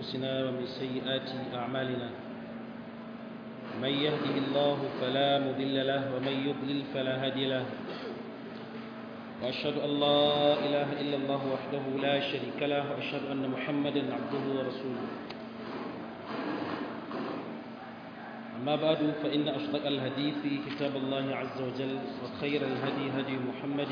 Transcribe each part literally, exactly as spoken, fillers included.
أنفسنا ومن سيئات أعمالنا من يهده الله فلا مضل له ومن يضلل فلا هادي له وأشهد أن لا إله إلا الله وحده لا شريك له وأشهد أن محمدا عبده ورسوله أما بعد فإن أصدق الحديث كتاب الله عز وجل وخير الهدي هدي محمد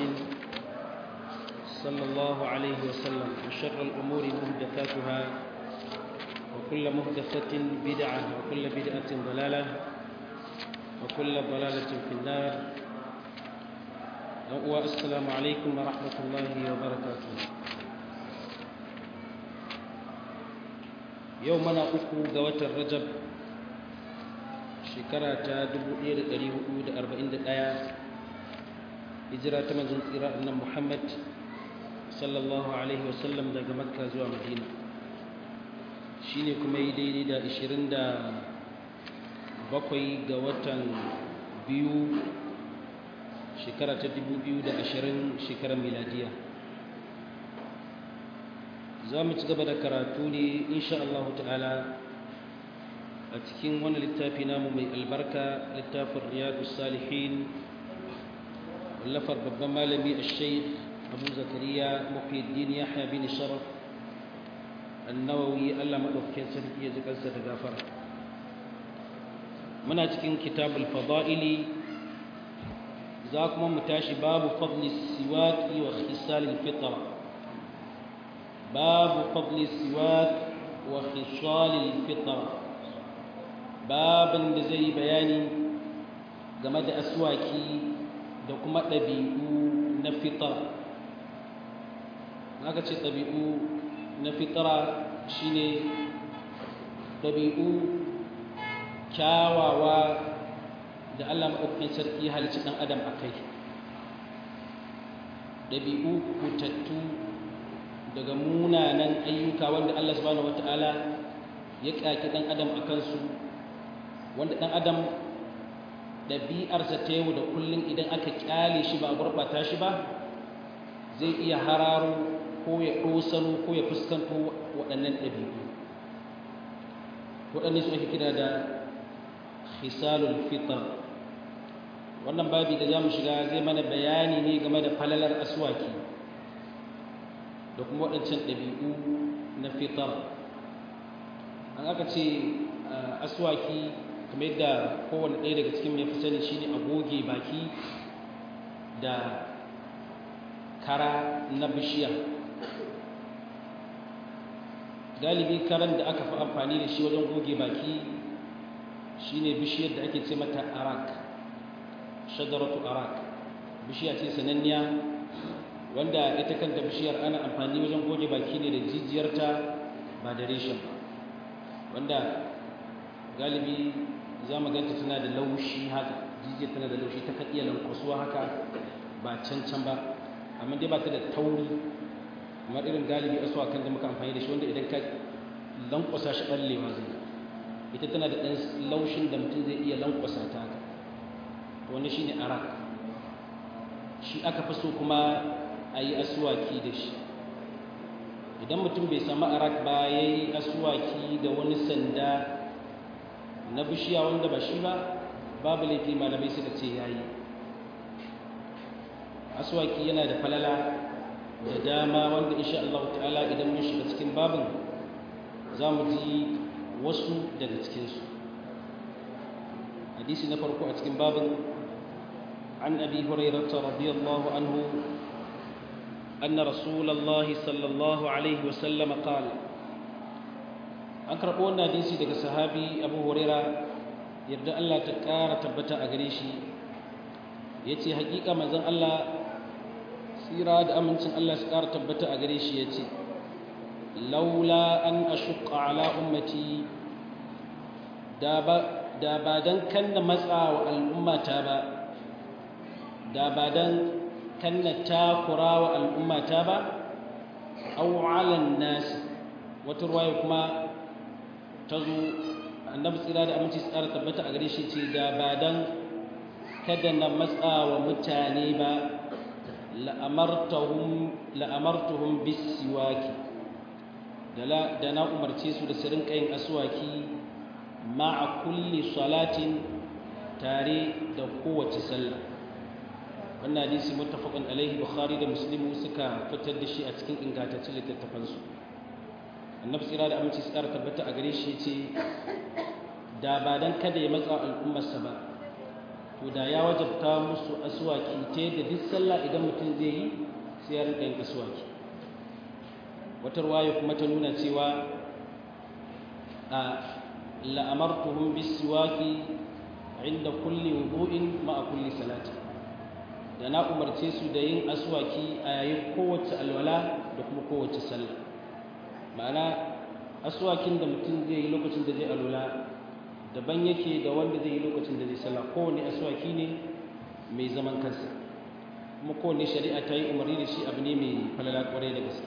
صلى الله عليه وسلم وشر الأمور محدثاتها وكل محدثة بدعة وكل بدعة ضلالة وكل ضلالة في النار. والسلام عليكم ورحمة الله وبركاته. يومنا أكو قوة الرجب shekara ta dubu ɗaya da ɗari hudu da arba'in da ɗaya hijira ta manzon tsira annabi Muhammad sallallahu alaihi wasallam daga Makka zuwa Madina shine kuma yi daidai da ashirin da bakwai ga watan biyu shekara ta dubu biyu da ashirin shekarar miladiya. Za mu ci gaba da karatu ne insha Allah ta'ala a cikin wani littafi namu mai albarka littafin riyadus salihin wallafar babban malami al-shaykh abu zakariya muhyiddin yahya bin sharaf an-nawawi Allah madaukakin sarki ya jikansa da gafara. muna cikin kitabul fada'ili za kuma mu tashi babu fadli siwaki wa khisal al-fitra babu fadli siwak wa khisal al-fitra babin da zai bayani game da aswaki da kuma ɗabi'u na fitra. aka ce ɗabi'u na fitra shine ɗabi'u kyawawa da Allah maɗaukakin sarki halicci ɗan adam a kai, ɗabi'u kutattu daga munanan ayyuka wanda Allah subhanahu wata'ala ya ƙaƙi ɗan adam a kansu, wanda ɗan adam ɗabi'arsa ta yau da kullum idan aka ƙyale shi ba a gurɓata shi ba zai iya hararo ko ya ɗosano ko ya fuskanto waɗannan ɗabi'u. waɗanne su ake kira da khisalul fitr. wannan babi da za mu shiga zai mana bayani ne game da falalar aswaki da kuma waɗancan ɗabi'u na fitar. an aka ce aswaki kamar yadda kowane ɗaya daga cikin mai fi sani shine a goge baki da kara na bishiya. galibi karan da aka fi amfani da shi wajen goge baki shine bishiyar da ake ce mata arak, shajaratu arak. bishiya ce sananniya wanda ita kanta bishiyar ana amfani wajen goge baki ne da jijiyarta ba da reshen ba, wanda galibi za mu ganta tana da laushi haka, jijiyar tana da laushi ta kan iya lankwasuwa haka ba cancan ba, amma dai ba ta da tauri kamar irin galibi aswakan da muka amfani da shi wanda idan ka lankwasa shi ɓallewa zai. ita tana da ɗan laushin da mutum zai iya lankwasa ta haka, wani shi ne arak. shi aka fi so kuma a yi aswaki da shi. idan mutum bai samu arak ba ya yi aswaki da wani sanda na bishiya wanda ba shi ba babu laifi, malamai suka ce ya yi. aswaki yana da falala da dama wanda insha Allah ta'ala idan mun shiga cikin babin za mu ji wasu daga cikinsu. hadisi na farko a cikin babin an abi hurairah radiyallahu anhu anna rasulullahi sallallahu alaihi wasallam qala. an karɓo wannan hadisi daga sahabi abu huraira yarda Allah ta ƙara tabbata a gare shi ya ce haƙiƙa manzon Allah tsira da amincin Allah su ƙara tabbata a gare shi ya ce laula an ashuqqa ala ummati da ba don kanna matsa wa al'ummata ba da ba don kanna takura wa al'ummata ba aw ala nasi. wata ruwaya kuma ta zo annabi tsira da aminci tsara tabbata a gare shi ce da ba dan kada na matsa wa mutane ba la'amartuhum la'amartuhum bis-siwaki da na umarce su da su rinka yin aswaki ma'a kulli salatin tare da kowace sallah. wannan hadisi muttafaqun alaihi bukhari da muslimu suka fitar da shi a cikin ingantaccen littattafansu. annabi tsira da aminci tsara tabbata a gare shi yace da ba dan kada ya matsa al'ummarsa ba to da ya wajabta musu aswaki ta yadda duk sallah idan mutum zai yi sai ya rinka yin aswaki. wata ruwaya kuma ta nuna cewa a la'amartuhum bis-siwaki inda kulli wudu'in ma'a kulli salati, da na umarce su da yin aswaki a yayin kowace alwala da kuma kowace sallah. ma'ana aswakin da mutum zai yi lokacin da zai alwala daban yake da wanda zai yi lokacin da zai sallah. kowane aswaki ne mai zaman kansa kuma kowane shari'a ta yi umarni da shi abu ne mai falala kwarai da gaske.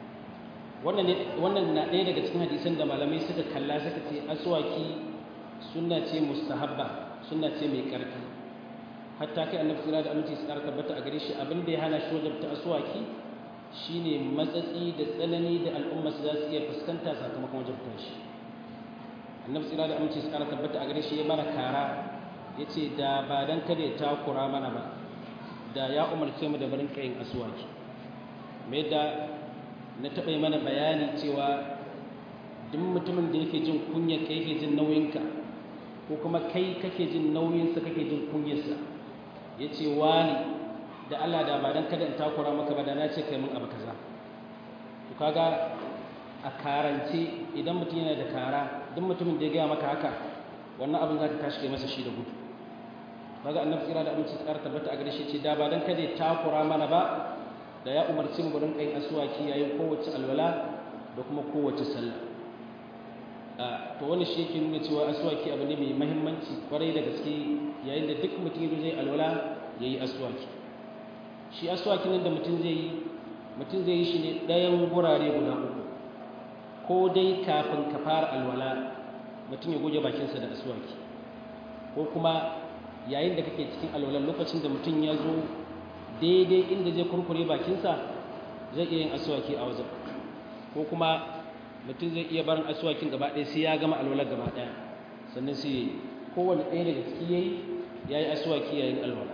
wannan na ɗaya daga cikin hadisan da malamai suka kalla suka ce aswaki sunna ce mustahabba, sunna ce mai ƙarfi. hatta kai annabi sallallahu alaihi wasallam ya tabbata a gare shi abin da ya hana shi wajabta aswaki shine matsatsi da tsanani da al'umma su za su iya fuskanta sakamakon wajabta shi. annabi sallallahu alaihi wasallam ya tabbata a gare shi ya mana kara yace da ba dan kada ya takura mana ba da ya umarce mu da barin kayin aswaki. me da na taɓa yi mana bayani cewa duk mutumin da yake jin kunya kai yake jin nauyinka ko kuma kai kake jin nauyinsa kake jin kunyarsa ya ce wani da Allah da ba don kada in takura maka ba da na ce kai mun abu kaza. to kaga a karance idan mutum yana da kara duk mutumin da ya gaya maka haka wannan abin za ka tashi kai masa shi da gudu. kaga annabi tsira da abinci tsara tabbata a gare shi ce da ba don kada ya takura mana ba da ya umarci mu gurin kai aswaki yayin kowace alwala da kuma kowace sallah. to wani shi yake nuna cewa aswaki abu ne mai muhimmanci kwarai da gaske yayin da duk mutum zai alwala yayi aswaki. shi aswaki nan da mutum zai yi mutum zai yi shi ne ɗayan gurare guda uku. ko dai kafin ka fara alwala mutum ya goge bakinsa da aswaki, ko kuma yayin da kake cikin alwala lokacin da mutum ya zo daidai inda zai kurkure bakinsa zai iya yin aswaki a wajen, ko kuma mutum zai iya barin aswakin gaba ɗaya sai ya gama alwalar gaba ɗaya sannan sai ya yi. kowane ɗaya daga ciki ya yi ya yi aswaki yayin alwala.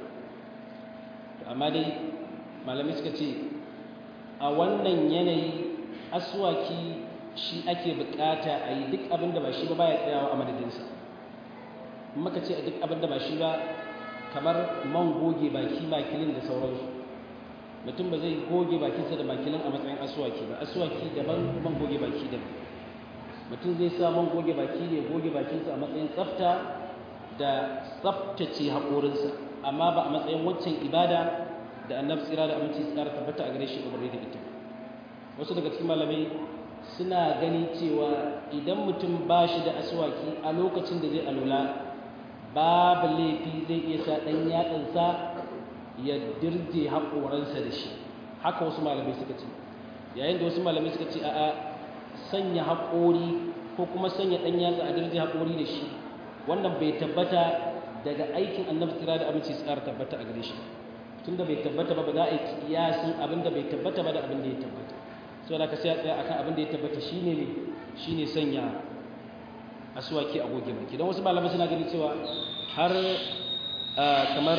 amma dai malamai suka ce a wannan yanayi aswaki shi ake bukata a yi duk abin da ba shi ba baya tsayawa a madadinsa. maka ce a duk abin da ba shi ba kamar man goge baki makilin da sauransu, mutum ba zai goge bakinsa da makilin a matsayin aswaki ba. aswaki daban, man goge baki daban. mutum zai sa man goge baki ne goge bakinsa a matsayin tsafta da tsaftace haƙorinsa, amma ba a matsayin waccan ibada da annabi tsira da aminci tsara tabbata a gare shi umarni da ita. wasu daga cikin malamai suna gani cewa idan mutum ba shi da aswaki a lokacin da zai alula babu laifi zai iya sa ɗan yatsansa ya dirje haƙoransa da shi. haka wasu malamai suka ce. yayin da wasu malamai suka ce a'a sanya haƙori ko kuma sanya ɗan yatsa a dirje haƙori da shi wannan bai tabbata daga aikin annabi tsira da aminci tsara tabbata a gare shi. tunda bai tabbata ba ba za a yi kiyasin abin da bai tabbata ba da abin da ya tabbata. sau da ka sai a tsaya akan abin da ya tabbata shine ne shine sanya aswaki a goge baki. don wasu malamai suna gani cewa har kamar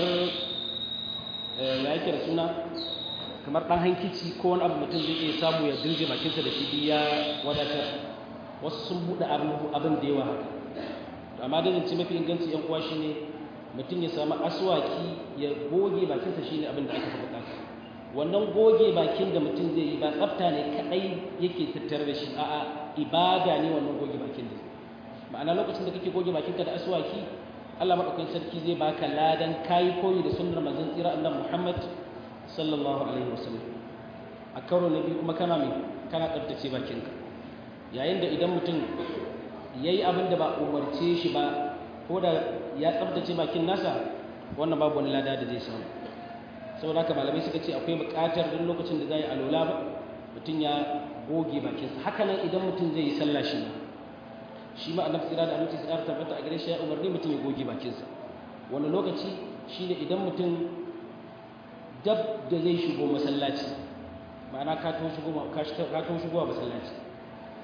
ya yake da suna kamar ɗan hankici ko wani abu mutum zai iya samu ya dirje bakinsa da shi ya wadatar. wasu sun buɗe abin da yawa haka. amma da zance mafi inganci yan uwa shine mutum ya samu aswaki ya goge bakinsa shine abin da aka fi bukata. wannan goge bakin da mutum zai yi ba tsafta ne kadai yake tattare da shi, a'a ibada ne wannan goge bakin da ma'ana lokacin da kake goge bakinka da aswaki Allah madaukakin sarki zai baka ladan kai koyi da sunnar manzon tsira annabi Muhammad sallallahu alaihi wasallam. a karo na biyu kuma kana mai kana tsaftace bakinka. yayin da idan mutum yayi abin da ba umarce shi ba ko da ya tsaftace bakin nasa wannan babu wani lada da zai samu. saboda haka malamai suka ce akwai buƙatar duk lokacin da zai alola ba mutum ya goge bakinsa. haka nan idan mutum zai yi sallah shi ma shi ma annabi tsira da aminci tsara tabbata a gare shi ya umarni mutum ya goge bakinsa. wani lokaci shine idan mutum dab da zai shigo masallaci, ma'ana ka to shigo ka to shigo masallaci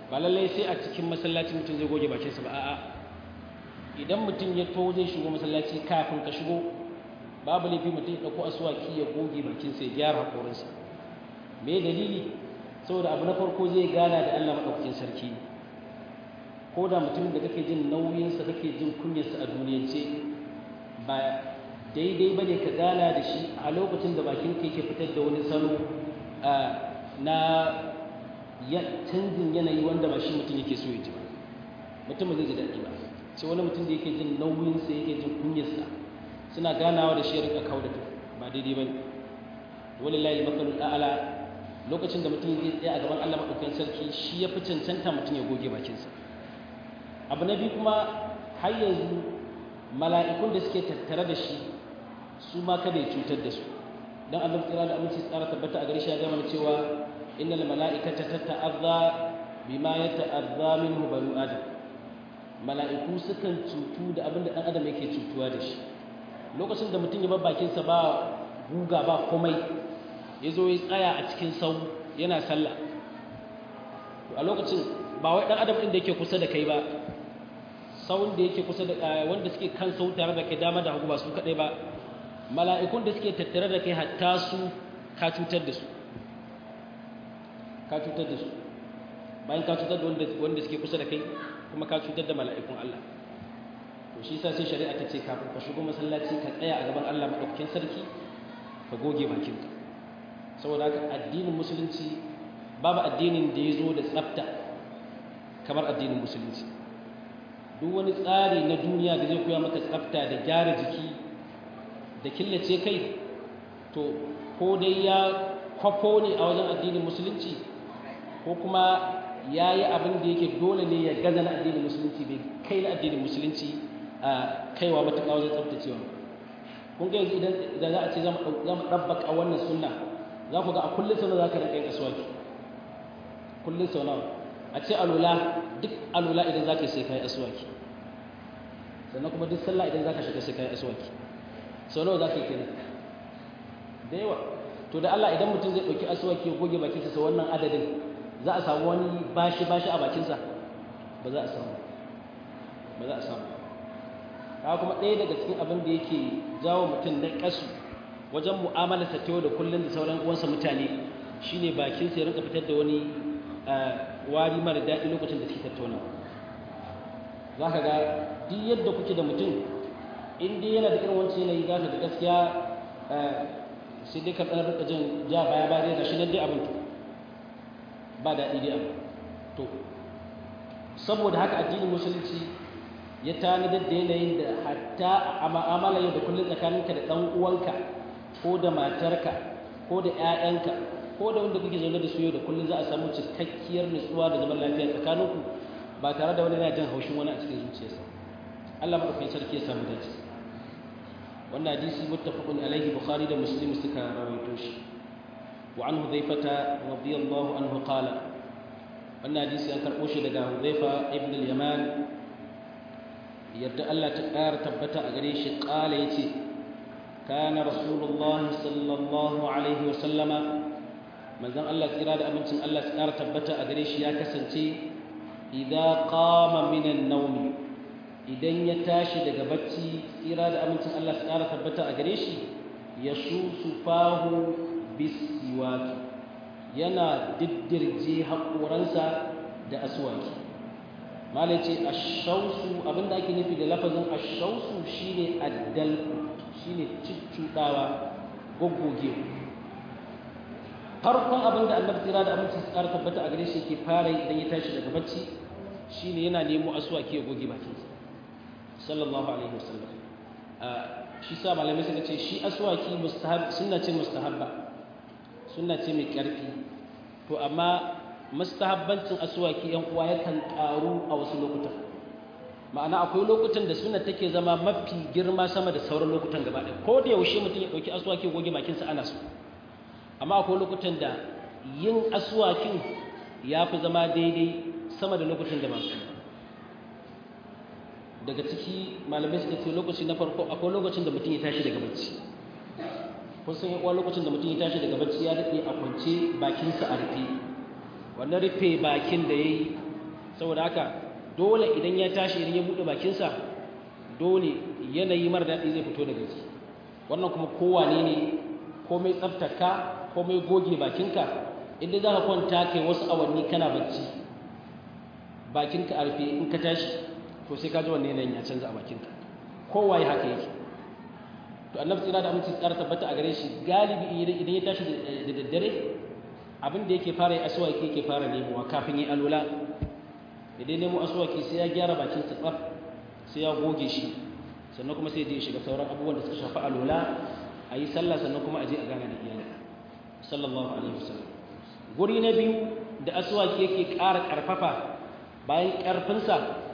ba lallai sai a cikin masallaci mutum zai goge bakinsa ba a'a idan mutum ya to zai shigo masallaci kafin ka shigo babu laifi mutum ya ɗauko asuwaki ya goge bakinsa ya gyara haƙorinsa me dalili saboda abu na farko zai gana da Allah maɗaukakin sarki ko da mutumin da kake jin nauyinsa kake jin kunyarsa a duniyance ba daidai ba ne ka gana da shi a lokacin da bakin ka yake fitar da wani salo na canjin yanayi wanda ba shi mutum yake so ya ji ba mutum zai ji daɗi ba sai wani mutum da yake jin nauyinsa yake jin kunyarsa suna ganawa da shi ya rika kawo da kai ba daidai ba ne walillahi makalul a'la lokacin da mutum zai tsaya a gaban Allah madaukakin sarki shi ya fi cancanta mutum ya goge bakinsa abu na biyu kuma har yanzu mala'ikun da suke tattare da shi su ma kada ya cutar da su dan Allah tsira da aminci tsara tabbata a gare shi ya ga mana cewa innal mala'ikata tata'azza bima yata'azza minhu banu adam mala'iku sukan cutu da abin da dan adam yake cutuwa da shi lokacin da mutum ya bar bakinsa ba guga ba komai ya zo ya tsaya a cikin sau yana sallah a lokacin ba wai ɗan adam ɗin da yake kusa da kai ba sauun da yake kusa da wanda suke kan sau tare da kai dama da hagu ba su kaɗai ba mala'ikun da suke tattare da kai hatta su ka cutar da su ka cutar da su bayan ka cutar da wanda suke kusa da kai kuma ka cutar da mala'ikun Allah to shi yasa sai shari'a ta ce kafin ka shigo masallaci ka tsaya a gaban Allah madaukakin sarki ka goge bakinka saboda haka addinin musulunci babu addinin da ya zo da tsafta kamar addinin musulunci duk wani tsari na duniya da zai koya maka tsafta da gyara jiki da killace kai to ko dai ya kwafo ne a wajen addinin musulunci ko kuma ya yi abin da yake dole ne ya gaza na addinin musulunci bai kai na addinin musulunci a kaiwa matuƙa wajen tsaftacewa kun ga yanzu idan za a ce za mu ɗabbaka wannan sunna za ku ga a kullum sau za ka rinka yin aswaki kullum sau nawa a ce alula duk alula idan za ka yi sai ka yi aswaki sannan kuma duk sallah idan za ka shiga sai ka yi aswaki sau nawa za ka yi kenan da yawa to da Allah idan mutum zai ɗauki aswaki ya goge bakinsa sau wannan adadin za a samu wani bashi bashi a bakinsa ba za a samu ba za a samu haka kuma ɗaya daga cikin abin da yake jawo mutum na ƙasu wajen mu'amalarsa ta yau da kullum da sauran uwansa mutane shine bakinsa ya rinka fitar da wani wari mara daɗi lokacin da suke tattaunawa za ka ga duk yadda kuke da mutum in dai yana da irin wancan yanayi za ka ga gaskiya sai dai ka ɗan rika jin ja baya baya dai gashi nan dai abin to ba daɗi dai abin to saboda haka addinin musulunci ya tanadar da yanayin da hatta a ma'amala yau da kullum tsakaninka da ɗan uwanka ko da matarka ko da 'ya'yanka ko da wanda kuke zaune da su yau da kullum za a samu cikakkiyar nutsuwa da zaman lafiya tsakaninku ba tare da wani yana jin haushin wani a cikin zuciyarsa Allah madaukakin sarki ya samu dace wannan hadisi muttafaqun alaihi bukhari da muslim suka rawaito shi wa an hudhaifata radiyallahu anhu qala wannan hadisi an karbo shi daga hudhaifa ibn al-yaman yadda Allah ta ƙara tabbata a gare shi qala yace kana rasulullahi sallallahu alaihi wa sallama manzon Allah tsira da abincin Allah ta ƙara tabbata a gare shi ya kasance idza qama min an-nawm idan ya tashi daga bacci tsira da amincin Allah su ƙara tabbata a gare shi ya shusu fahu bisiwaki yana diddirje haƙoransa da aswaki malai ce ashausu abinda ake nufi da lafazin ashausu shine addal shine ciccudawa goggoge farkon abinda annabi tsira da amincin su ƙara tabbata a gare shi yake fara idan ya tashi daga bacci shine yana nemo aswaki ya goge bakinsa sallallahu alaihi wasallam shi sa malamai suka ce shi aswaki mustahab sunna ce mustahabba sunna ce mai karfi to amma mustahabbancin aswaki yan uwa yakan karu a wasu lokutan ma'ana akwai lokutan da sunna take zama mafi girma sama da sauran lokutan gaba ɗaya ko da yaushe mutum ya dauki aswaki ya goge bakinsa ana so amma akwai lokutan da yin aswakin ya fi zama daidai sama da lokutan da masu daga ciki malamai suka ce lokaci na farko akwai lokacin da mutum ya tashi daga bacci kun san yawa lokacin da mutum ya tashi daga bacci ya daɗe a kwance bakinsa a rufe wannan rufe bakin da ya yi saboda haka dole idan ya tashi idan ya buɗe bakinsa dole yanayi mara daɗi zai fito daga ciki wannan kuma kowane ne komai tsaftarka komai goge bakinka inda za ka kwanta kai wasu awanni kana bacci bakinka a rufe in ka tashi to sai ka ji wannan yanayin ya canza a bakinka kowaye haka yake to annabi tsira da aminci tsara tabbata a gare shi galibi idan ya tashi da daddare abin da yake fara yi aswaki yake fara nemowa kafin yi alwala idan nemo aswaki sai ya gyara bakin sa tsaf sai ya goge shi sannan kuma sai ya shiga sauran abubuwan da suka shafi alwala a yi sallah sannan kuma a je a gana da iyali sallallahu alaihi wasallam guri na biyu da aswaki yake ƙara ƙarfafa bayan ƙarfinsa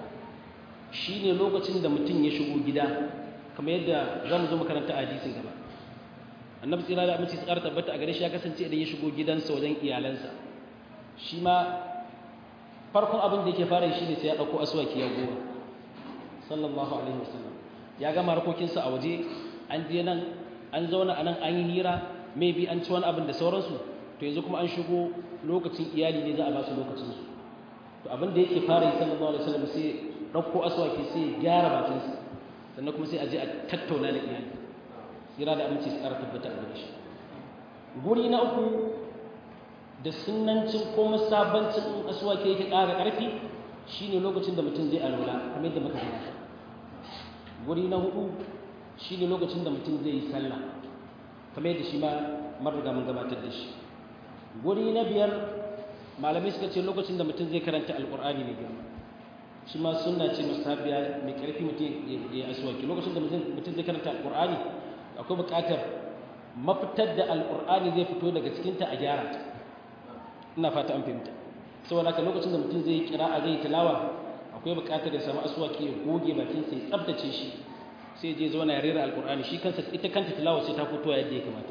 shine lokacin da mutum ya shigo gida kamar yadda za mu zo makaranta a hadisin gaba annabi tsira da aminci tsara tabbata a gare shi ya kasance idan ya shigo gidansa wajen iyalansa shi ma farkon abin da yake fara shi ne sai ya ɗauko aswaki ya goma sallallahu alaihi wasallam ya gama harkokinsa a waje an je nan an zauna a nan an yi hira maybe an ci wani abin da sauransu to yanzu kuma an shigo lokacin iyali ne za a ba su lokacinsu to abin da yake fara yi sallallahu alaihi wasallam sai ɗauko aswaki sai ya gyara bakinsa sannan kuma sai a je a tattauna da iyali tsira da aminci su ƙara tabbata a gare shi guri na uku da sunnancin ko musabancin aswaki yake ƙara ƙarfi shine lokacin da mutum zai alwala kamar yadda muka faɗa guri na hudu shine lokacin da mutum zai yi sallah kamar yadda shi ma mun riga mun gabatar da shi guri na biyar malamai suka ce lokacin da mutum zai karanta alqur'ani mai girma shi ma sunna ce musabiya mai ƙarfi mutum ya aswaki lokacin da mutum zai karanta alqur'ani akwai buƙatar mafitar da alqur'ani zai fito daga cikin ta a gyara ta ina fata an fahimta saboda haka lokacin da mutum zai kira'a zai tilawa akwai buƙatar ya samu aswaki ya goge bakin sa ya tsaftace shi sai je zauna ya rera alqur'ani shi kansa ita kanta tilawa sai ta fito yadda ya kamata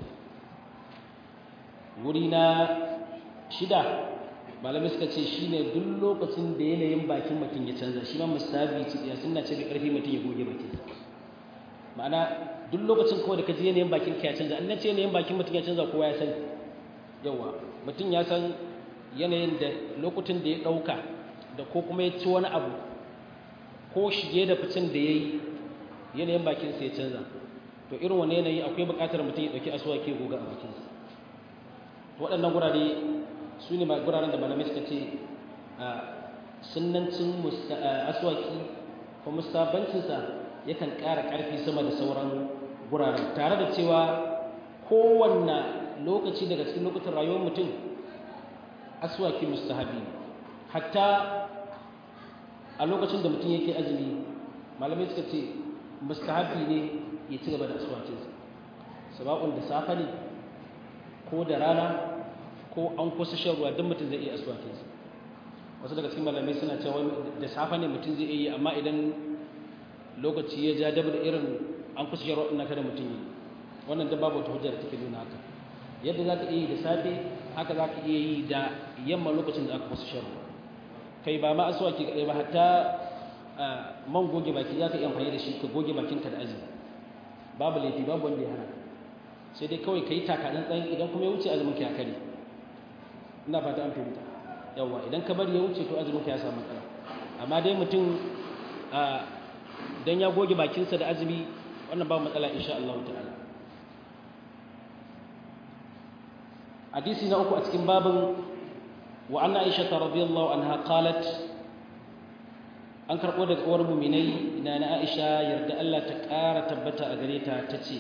wuri na shida malamai suka ce shine duk lokacin da yanayin bakin mutum ya canza shi ma musabi ce ya sunna ce da ƙarfi mutum ya goge bakin sa ma'ana duk lokacin kawai da ka ji yanayin bakin ka ya canza an ce yanayin bakin mutum ya canza kowa ya sani yawa mutum ya san yanayin da lokutan da ya ɗauka da ko kuma ya ci wani abu ko shige da ficin da ya yi yanayin bakinsa ya canza to irin wani yanayi akwai buƙatar mutum ya ɗauki aswaki ya goga a bakinsa waɗannan gurare su ne guraren da malamai suka ce sunnancin aswaki ko musabancinsa yakan ƙara ƙarfi sama da sauran guraren tare da cewa kowanne lokaci daga cikin lokutan rayuwar mutum aswaki mustahabi hatta a lokacin da mutum yake azumi malamai suka ce mustahabi ne ya ci gaba da aswakinsa sababun da safa ne ko da rana ko an kusa shan ruwa don mutum zai iya aswakinsa wasu daga cikin malamai suna cewa da safa ne mutum zai iya amma idan lokaci ya ja dabar da irin an kusa shan ruwa ina kada mutum yi wannan da babu wata hujjar da take nuna haka yadda za ka iya yi da safe haka za ka iya yi da yamma lokacin da aka kusa shan ruwa kai ba ma aswaki kaɗai ba hatta man goge baki za ka iya amfani da shi ka goge bakinka da azumi babu laifi babu wanda ya hana sai dai kawai ka yi takaɗin tsayin idan kuma ya wuce azumin ka ya kare ina fata an fahimta yawa idan ka bari ya wuce to azumin ka ya samu matsala amma dai mutum dan ya goge bakinsa da azumi wannan ba matsala insha Allah ta'ala hadisi na uku a cikin babin wa anna Aisha radhiyallahu anha qalat an karbo daga uwar mu'minai ina na Aisha yarda Allah ta ƙara tabbata a gare ta tace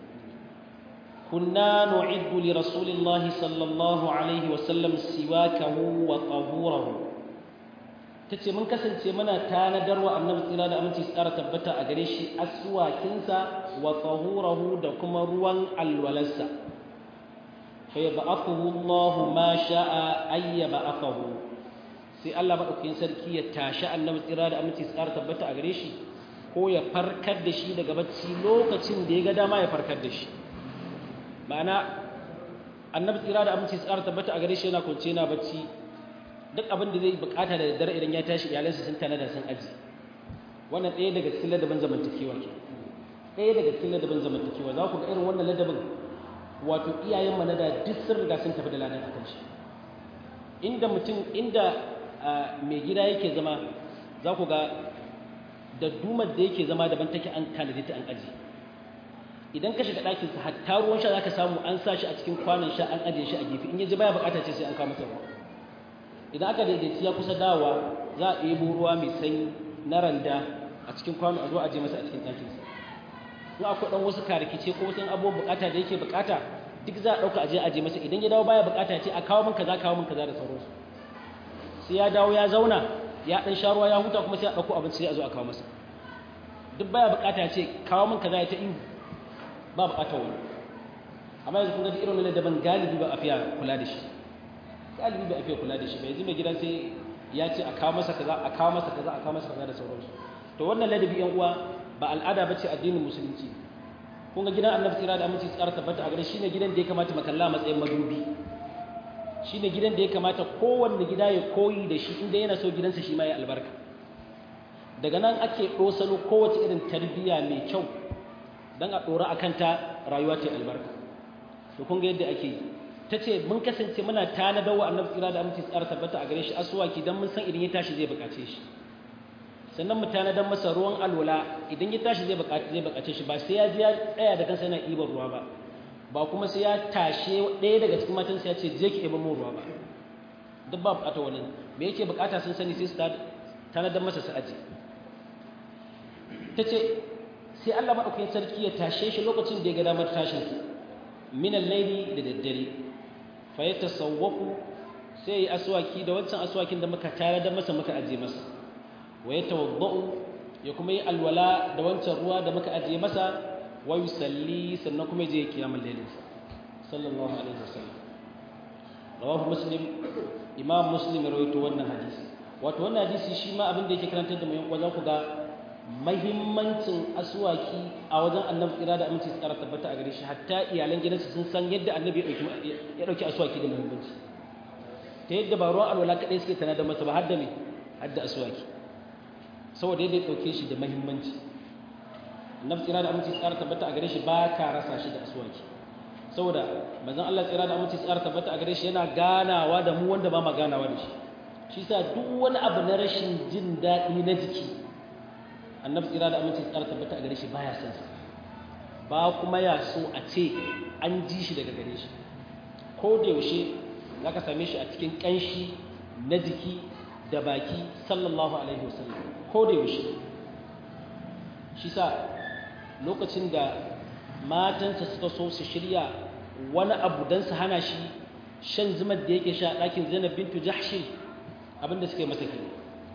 kunna nu'iddu li rasulillahi sallallahu alaihi wa sallam siwakahu wa tahurahu tace mun kasance muna tanadar wa annabi tsira da aminci ƙara tabbata a gare shi aswakinsa wa tahurahu da kuma ruwan alwalarsa فيبعثه الله ما شاء أن يبعثه sai Allah madaukakin sarki ya tashi annabi tsira da aminci tsara tabbata a gare shi ko ya farkar da shi daga bacci lokacin da ya ga dama ya farkar da shi ma'ana annabi tsira da aminci tsara tabbata a gare shi yana kwance yana bacci duk abin da zai bukata da daddare idan ya tashi iyalansa sun tana da sun aji wannan ɗaya daga cikin ladabin zamantakewa ke ɗaya daga cikin ladabin zamantakewa za ku ga irin wannan ladabin wato iyayen mana da duk sun riga sun tafi da ladan akan shi inda mutum inda mai gida yake zama za ku ga da dumar da yake zama daban take an tanadi ta an aji idan ka shiga ɗakin sa hatta ruwan sha zaka samu an sa shi a cikin kwanon sha an ajiye shi a gefe in yaji baya bukata ce sai an kawo masa ruwa idan aka daidaici ya kusa dawa za a ɗebo ruwa mai sanyi na randa a cikin kwano a zo a je masa a cikin ɗakin sa in akwai dan wasu karikice ko wasu abubuwan bukata da yake bukata duk za a ɗauka a je a je masa idan ya dawo baya bukata ce a kawo min kaza kawo min kaza da sauransu sai ya dawo ya zauna ya dan sha ruwa ya huta kuma sai a ɗauko abinci sai a zo a kawo masa duk baya bukata ce kawo min kaza ya ta ihu ba bukatar wani amma yanzu kun ga irin wannan daban galibi ba a fiya kula da shi galibi ba a fiya kula da shi ba yanzu mai gidan sai ya ce a kawo masa kaza a kawo masa kaza a kawo masa kaza da sauransu to wannan ladabi yan uwa ba al'ada bace addinin musulunci kun ga gidan annabi tsira da aminci tsara tabbata a gare shine gidan da ya kamata makalla matsayin madubi shine gidan da ya kamata kowanne gida ya koyi da shi inda yana so gidansa shi ma ya albarka daga nan ake dosalo kowace irin tarbiyya mai kyau dan a dora akan ta rayuwa ta albarka to kun ga yadda ake yi tace mun kasance muna tanadar wa annabi tsira da aminci tsara tabbata a gare shi aswaki dan mun san idan ya tashi zai bukace shi sannan mu tanadar masa ruwan alwala idan ya tashi zai bukace zai bukace shi ba sai ya ji ya tsaya da kansa yana ibar ruwa ba ba kuma sai ya tashe ɗaya daga cikin matansa ya ce je ki ibar mu ruwa ba duk ba bukata wannan me yake bukata sun sani sai su tanadar masa su aje tace sai Allah madaukakin sarki ya tashe shi lokacin da ya ga damar tashin sa min al-layli da daddare fa yatasawwaqu sai ya aswaki da wancan aswakin da muka tare da masa muka aje masa wa yatawaddau ya kuma yi alwala da wancan ruwa da muka aje masa wa yusalli sannan kuma je kiyamul layl sallallahu alaihi wasallam rawahu muslim imam muslim rawaito wannan hadisi wato wannan hadisi shi ma abin da yake karantar da mu yan wajen ku ga mahimmancin aswaki a wajen annabi tsira da aminci tsara tabbata a gare shi hatta iyalan gidansa sun san yadda annabi ya dauki ya dauki aswaki da muhimmanci ta yadda ba ruwan alwala kadai suke tana da masa ba har da me har da aswaki saboda yadda ya dauke shi da muhimmanci annabi tsira da aminci tsara tabbata a gare shi ba ka rasa shi da aswaki saboda manzon Allah tsira da aminci tsara tabbata a gare shi yana ganawa da mu wanda ba ma ganawa da shi shi sa duk wani abu na rashin jin daɗi na jiki annabi tsira da aminci tsara tabbata a gare shi baya son sa ba kuma ya so a ce an ji shi daga gare shi ko da yaushe zaka same shi a cikin kanshi na jiki da baki sallallahu alaihi wasallam ko da yaushe shi sa lokacin da matansa suka so su shirya wani abu dan su hana shi shan zumar da yake sha a ɗakin Zainab bintu Jahsh abinda suka yi masa kenan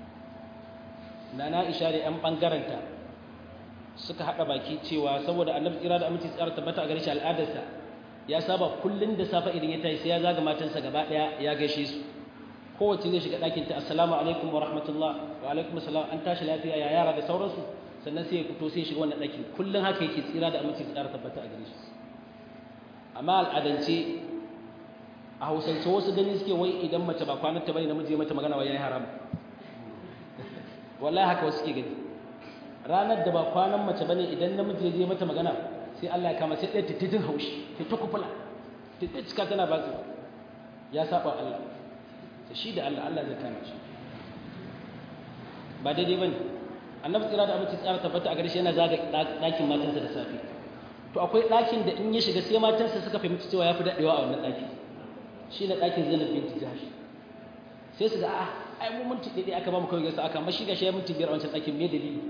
nana Aisha da ƴan bangaranta suka hada baki cewa saboda Annabi tsira da aminci tsara tabbata a gare shi al'adarsa ya saba kullun da safa idan ya tashi sai ya zaga matansa gaba daya ya gaishe su kowace zai shiga ɗakin ta assalamu alaikum wa rahmatullah wa alaikum assalam an tashi lafiya ya yara da sauransu sannan sai ya fito sai ya shiga wannan ɗakin kullun haka yake tsira da aminci tsara tabbata a gare shi amma al'adance a Hausance wasu gani suke wai idan mace ba kwananta bane namiji ya mata magana wai yayi haram wallahi haka wasu ke gani ranar da ba kwanan mace bane idan namiji ya je mata magana sai Allah ya kama sai ɗaya titin haushi sai ta kufula titin cika tana ba su ya saba Allah sai shi da Allah Allah zai kama shi ba daidai bane annabi tsira da aminci tsara tabbata a gare shi yana zaga ɗakin matansa da safe to akwai ɗakin da in ya shiga sai matansa suka fahimci cewa ya fi daɗewa a wannan ɗaki shi ne ɗakin Zainab binti Jahsh sai su ga a'a ai mu minti ɗaya aka ba mu kawai gaisa aka amma shi gashi ya minti biyar a wancan ɗakin me dalili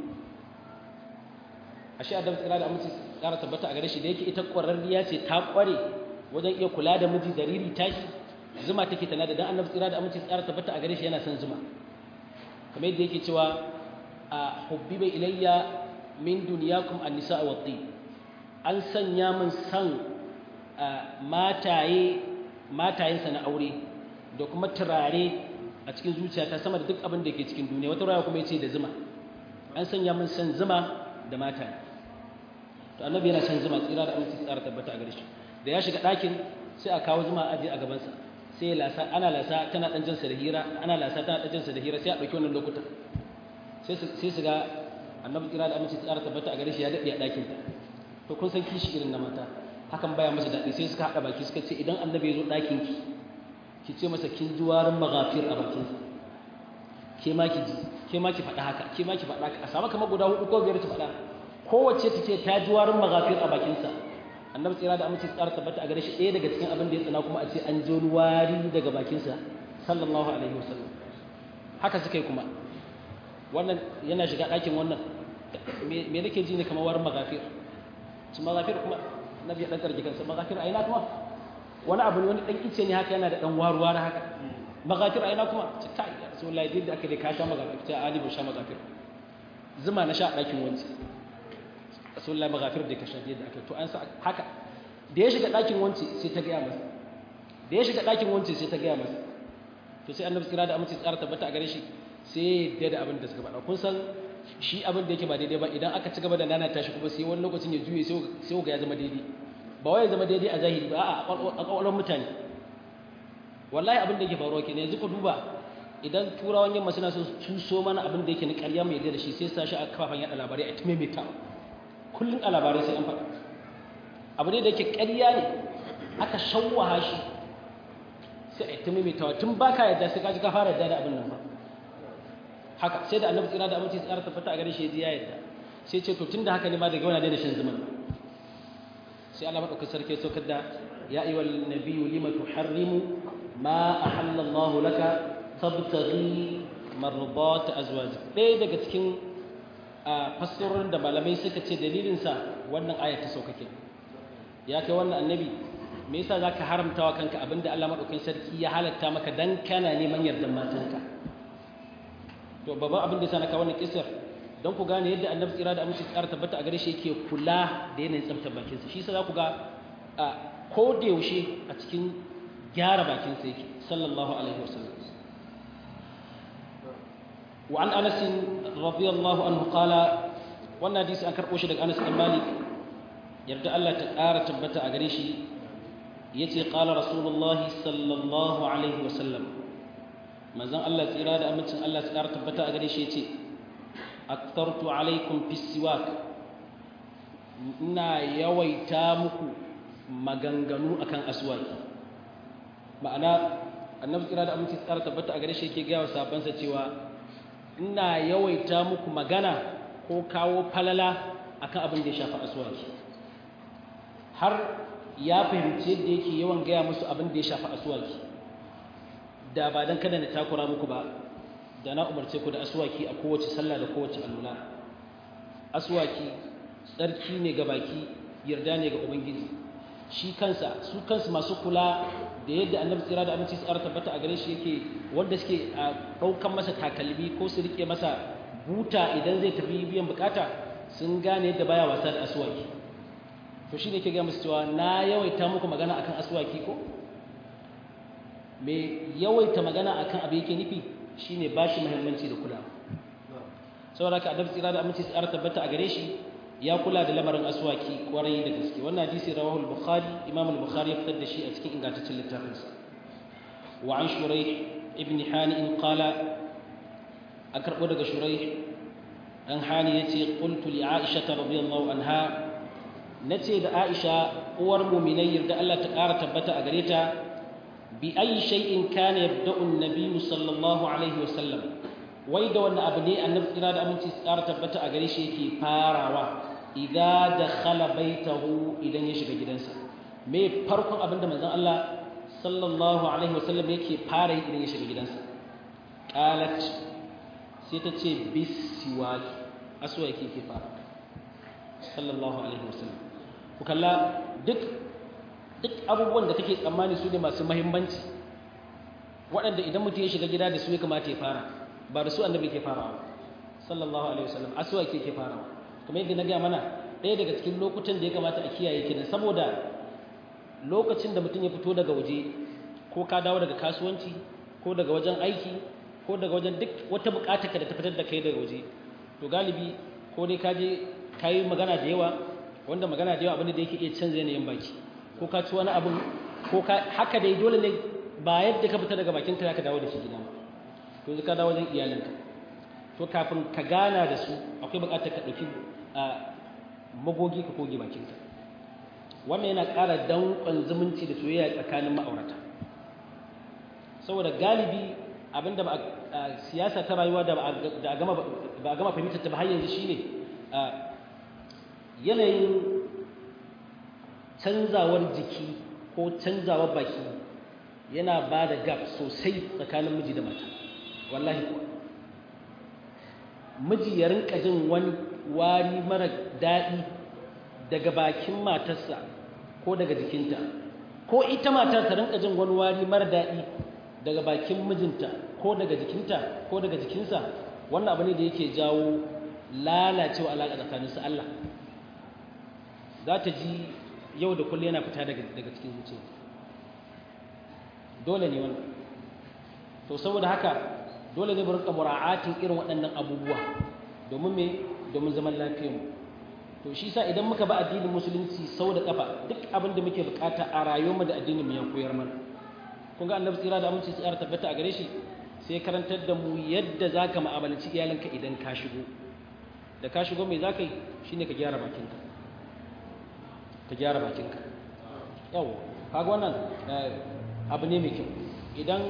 ashe Adam tsira da aminci tsara tabbata a gare shi da yake ita ƙwararriya ce ta ƙware wajen iya kula da miji jariri tashi zuma take tana da dan Annabi tsira da aminci tsara tabbata a gare shi yana son zuma kamar yadda yake cewa a hubbiba ilayya min dunyakum an-nisa wa at an sanya min san mataye matayensa na aure da kuma turare a cikin zuciyata sama da duk abin da ke cikin duniya wata raya kuma yace da zuma an sanya min san zuma da mataye to annabi yana san zuma tsira da aminci tsara tabbata a gare shi da ya shiga ɗakin sai a kawo zuma aje a gaban sa sai lasa ana lasa tana dan jinsa da hira ana lasa tana dan jinsa da hira sai a dauki wannan lokutan sai sai su ga annabi tsira da aminci tsara tabbata a gare shi ya dade a ɗakin ta to kun san kishi irin na mata hakan baya masa daɗi sai suka haɗa baki suka ce idan annabi ya zo ɗakin ki ki ce masa kin ji warin maghafir a bakin ke ma ki ji ke ma ki faɗa haka ke ma ki faɗa haka a samu kamar guda hudu ko biyar ta faɗa kowace ta ce ta ji warin magafir a bakinsa annabi tsira da amince tsara tabbata a gare shi ɗaya daga cikin abin da ya tsana kuma a ce an ji wani wari daga bakinsa sallallahu alaihi wasallam haka suka yi kuma wannan yana shiga ɗakin wannan me nake ji ne kamar warin magafir su magafir kuma nabi ya ɗan ƙarfi kansa magafir a ina kuma wani abu ne wani ɗan ice ne haka yana da ɗan waruwa haka magafir a ina kuma ce ta yi so laifin da aka dai ka sha magafir ta ali ba sha magafir zuma na sha ɗakin wanci rasulullah magafir da ka sha da aka to an sa haka da ya shiga ɗakin wanci sai ta gaya masa da ya shiga ɗakin wanci sai ta gaya masa to sai annabi tsira da amince tsara tabbata a gare shi sai ya da abin da suka faɗa kun san shi abin da yake ba daidai ba idan aka ci gaba da nanata shi kuma sai wani lokacin ya juye sai ga ya zama daidai ba wai ya zama daidai a zahiri ba a ƙwaƙwalwar mutane wallahi abin da yake faruwa kenan yanzu ku duba idan turawan yamma suna so su so mana abin da yake na ƙarya mai yarda da shi sai sa shi a kafafen yaɗa labarai a tumemeta kullum a labarai sai an faɗa abu ne da yake ƙarya ne aka shawwaha shi sai a tumemetawa tun baka yarda sai ka ji ka fara yarda da abin nan ba haka sai da annabi tsira da aminci tsara tabbata a gare shi ya yarda sai ce to tunda haka ne ma daga wani da shan zuman sai Allah madaukakin sarki ya saukar da ya ayyuhal nabiyyu lima tuharrimu ma ahalla Allah laka tabtaghi mardat azwajik dai daga cikin fassarorin da malamai suka ce dalilin sa wannan aya ta sauka ke ya kai wannan annabi me yasa zaka haramtawa kanka abinda Allah madaukakin sarki ya halatta maka dan kana neman yardan matanka to babban abin da yasa na kawo wannan kissar don ku gane yadda annabi tsira da aminci tsara tabbata a gare shi yake kula da yanayin tsaftar bakinsa shi yasa za ku ga ko da yaushe a cikin gyara bakinsa yake sallallahu alaihi wasallam wa an anas radiyallahu anhu qala wannan hadisi an karbo shi daga Anas bin Malik yarda Allah ta ƙara tabbata a gare shi yace qala rasulullahi sallallahu alaihi wasallam manzon Allah tsira da amincin Allah ta ƙara tabbata a gare shi yace aktartu alaikum fis siwak ina yawaita muku maganganu akan aswaki ma'ana annabi kira da aminci tsara tabbata a gare shi yake gaya wa sahabbansa cewa ina yawaita muku magana ko kawo falala akan abin da ya shafi aswaki har ya fahimci yadda yake yawan gaya musu abin da ya shafi aswaki da ba dan kada na takura muku ba da na umarce ku da aswaki a kowace sallah da kowace allula aswaki tsarki ne ga baki yarda ne ga ubangiji shi kansa su kansu masu kula da yadda annabi tsira da aminci tsara tabbata a gare shi yake wanda suke ɗaukan masa takalmi ko su rike masa buta idan zai tafi biyan bukata sun gane yadda baya wasa da aswaki to shi ne ke ga musu cewa na yawaita muku magana akan aswaki ko me yawaita magana akan abu yake nufi shine bashi muhimmanci da kula saboda ka annabi tsira da aminci tsara tabbata a gare shi ya kula da lamarin aswaki kwarai da gaske wannan hadisi rawahu al-bukhari imam al-bukhari ya fitar da shi a cikin ingantaccen littafinsa wa an shuraih ibn hani qala an karbo daga shuraih dan hani yace qultu li aisha radhiyallahu anha nace da aisha uwar mu'minai da Allah ta kara tabbata a gare ta bi ayi shay'in kana yabda'u an-nabiy sallallahu alaihi wasallam wai da wannan abu ne annabi tsira da aminci tsara tabbata a gare shi yake farawa idza dakhala baitahu idan ya shiga gidansa me farkon abinda manzon Allah sallallahu alaihi wasallam yake fara yi idan ya shiga gidansa qalat sai ta ce bisiwak aswaki yake fara sallallahu alaihi wasallam ku kalla duk duk abubuwan da kake tsammani su ne masu muhimmanci waɗanda idan mutum ya shiga gida da su ya kamata ya fara ba da su annabi ke farawa sallallahu alaihi wasallam aswaki ke farawa kuma yadda na ga mana ɗaya daga cikin lokutan da ya kamata a kiyaye kenan saboda lokacin da mutum ya fito daga waje ko ka dawo daga kasuwanci ko daga wajen aiki ko daga wajen duk wata buƙatar ka da ta fitar da kai daga waje to galibi ko dai ka je ka yi magana da yawa wanda magana da yawa abin da yake iya canza yanayin baki ko ka ci wani abin ko ka haka dai dole ne ba yadda ka fita daga bakin ka ka dawo da shi gida ba to ka dawo wajen iyalinka to kafin ka gana da su akwai buƙatar ka ɗauki a magogi ka koge bakinka wannan yana ƙara danƙon zumunci da soyayya tsakanin ma'aurata saboda galibi abinda ba siyasa ta rayuwa da ba a gama ba a gama fahimtar ta ba har yanzu shine yanayin canzawar jiki ko canzawar baki yana ba da gap sosai tsakanin miji da mata wallahi kuwa miji ya rinka jin wani wari mara daɗi daga bakin matarsa ko daga jikinta ko ita matar ta rinka jin wani wari mara daɗi daga bakin mijinta ko daga jikinta ko daga jikinsa wannan abu ne da yake jawo lalacewa alaƙa tsakaninsu Allah za ta ji yau da kullum yana fita daga cikin zuciya dole ne wannan to saboda haka dole ne mu rinka mura'atin irin waɗannan abubuwa domin me domin zaman lafiyar mu to shi sa idan muka ba addinin musulunci sau da kafa duk abin da muke bukata a rayuwarmu da addinin mu ya koyar mana kun ga annabi tsira da aminci tsara tabbata a gare shi sai karantar da mu yadda zaka mu'amalanci iyalinka idan ka shigo da ka shigo me zaka yi shine ka gyara bakinka ka gyara bakinka yawa kaga wannan abu ne mai kyau idan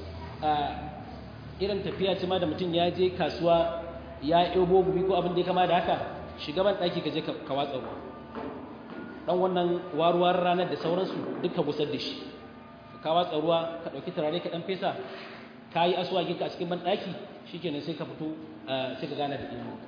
irin tafiya ce ma da mutum ya je kasuwa ya ebo gubi ko abin da ya kama da haka shiga ban ɗaki ka je ka watsa ruwa ɗan wannan waruwar ranar da sauransu duk ka gusar da shi ka watsa ruwa ka ɗauki turare ka ɗan fesa ka yi asuwaki ka a cikin ban ɗaki shi kenan sai ka fito sai ka gane da ilimi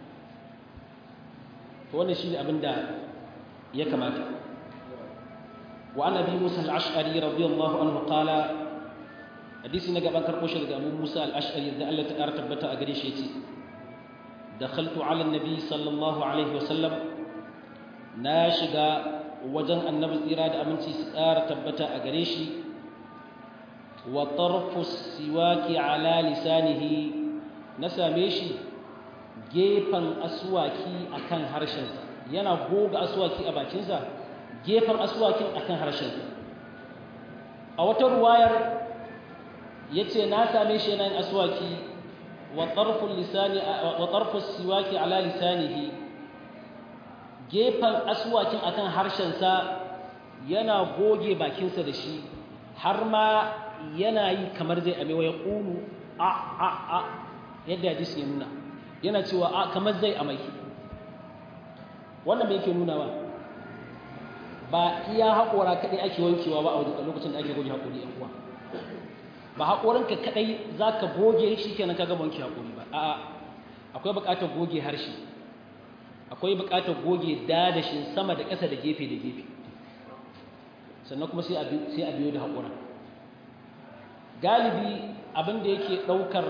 to wannan shi ne abin da ya kamata wa an abi musa al-ash'ari radiyallahu anhu qala hadisi na gaban karɓo shi daga abu musa al-ash'ari da Allah ta ƙara tabbata a gare shi yace dakhaltu ala an-nabi sallallahu alaihi wa sallam na shiga wajen annabi tsira da aminci su ƙara tabbata a gare shi wa tarfu siwaki ala lisanihi na same shi gefen aswaki akan harshensa yana goga aswaki a bakinsa gefen aswakin akan harshensa a wata ruwayar yace na same shi yana yin aswaki wa tarfu lisani wa tarfu siwaki ala lisanihi gefen aswakin akan harshensa yana goge bakinsa da shi har ma yana yi kamar zai amewa ya ƙulu a a a yadda hadisi ya nuna yana cewa a kamar zai amai wannan me yake nuna ba ba iya haƙora kaɗai ake wankewa ba a lokacin da ake goge haƙori yan uwa ba haƙorinka kaɗai za ka goge shi kenan ka gama wanke haƙori ba a'a akwai buƙatar goge harshe akwai buƙatar goge dadashin sama da ƙasa da gefe da gefe sannan kuma sai a biyo da haƙora galibi abin da yake ɗaukar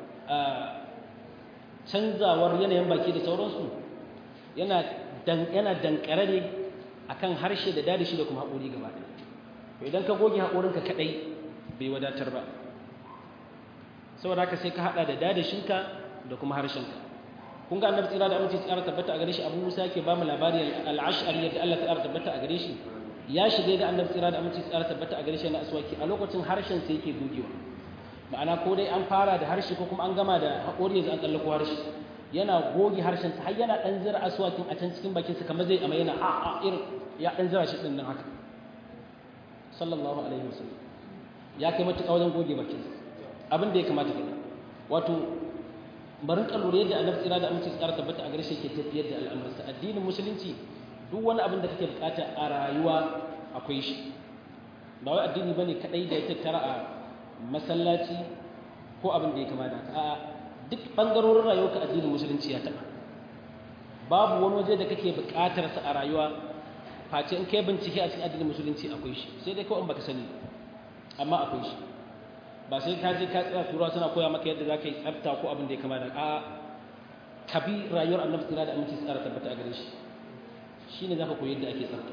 canzawar yanayin baki da sauransu yana dankare ne akan harshe da dadashi da kuma haƙori gaba ɗaya idan ka goge haƙorinka kaɗai bai wadatar ba saboda haka sai ka haɗa da dadashinka da kuma harshenka kun ga annabi tsira da amince tsara tabbata a gare shi abu musa yake ba mu labari al-ash'ari yadda Allah ta tabbata a gare shi ya shige da annabi tsira da amince tsara tabbata a gare shi na aswaki a lokacin harshen sai yake gogewa ma'ana ko dai an fara da harshe ko kuma an gama da haƙori yanzu an tsallako harshe yana goge harshen sa har yana dan zira aswakin a can cikin bakin sa kamar zai amma yana a a irin ya dan zira shi din nan haka sallallahu alaihi wasallam ya kai matuƙa wajen goge bakin sa abin da ya kamata kenan wato barin kalure yadda annabi tsira da aminci tsara tabbata a gare shi ke tafiyar da al'amuransa addinin musulunci duk wani abin da kake bukata a rayuwa akwai shi ba wai addini bane kadai da ya tattara a masallaci ko abin da ya kamata a duk bangarorin rayuwarka addinin musulunci ya taba babu wani waje da kake bukatar sa a rayuwa face in kai bincike a cikin addinin musulunci akwai shi sai dai kawai in baka sani amma akwai shi ba sai ka je ka tsaya turawa suna koya maka yadda za ka yi tsafta ko abin da ya kama da a ka bi rayuwar annabi tsira da aminci tsara tabbata a gare shi shi ne za ka koyi yadda ake tsafta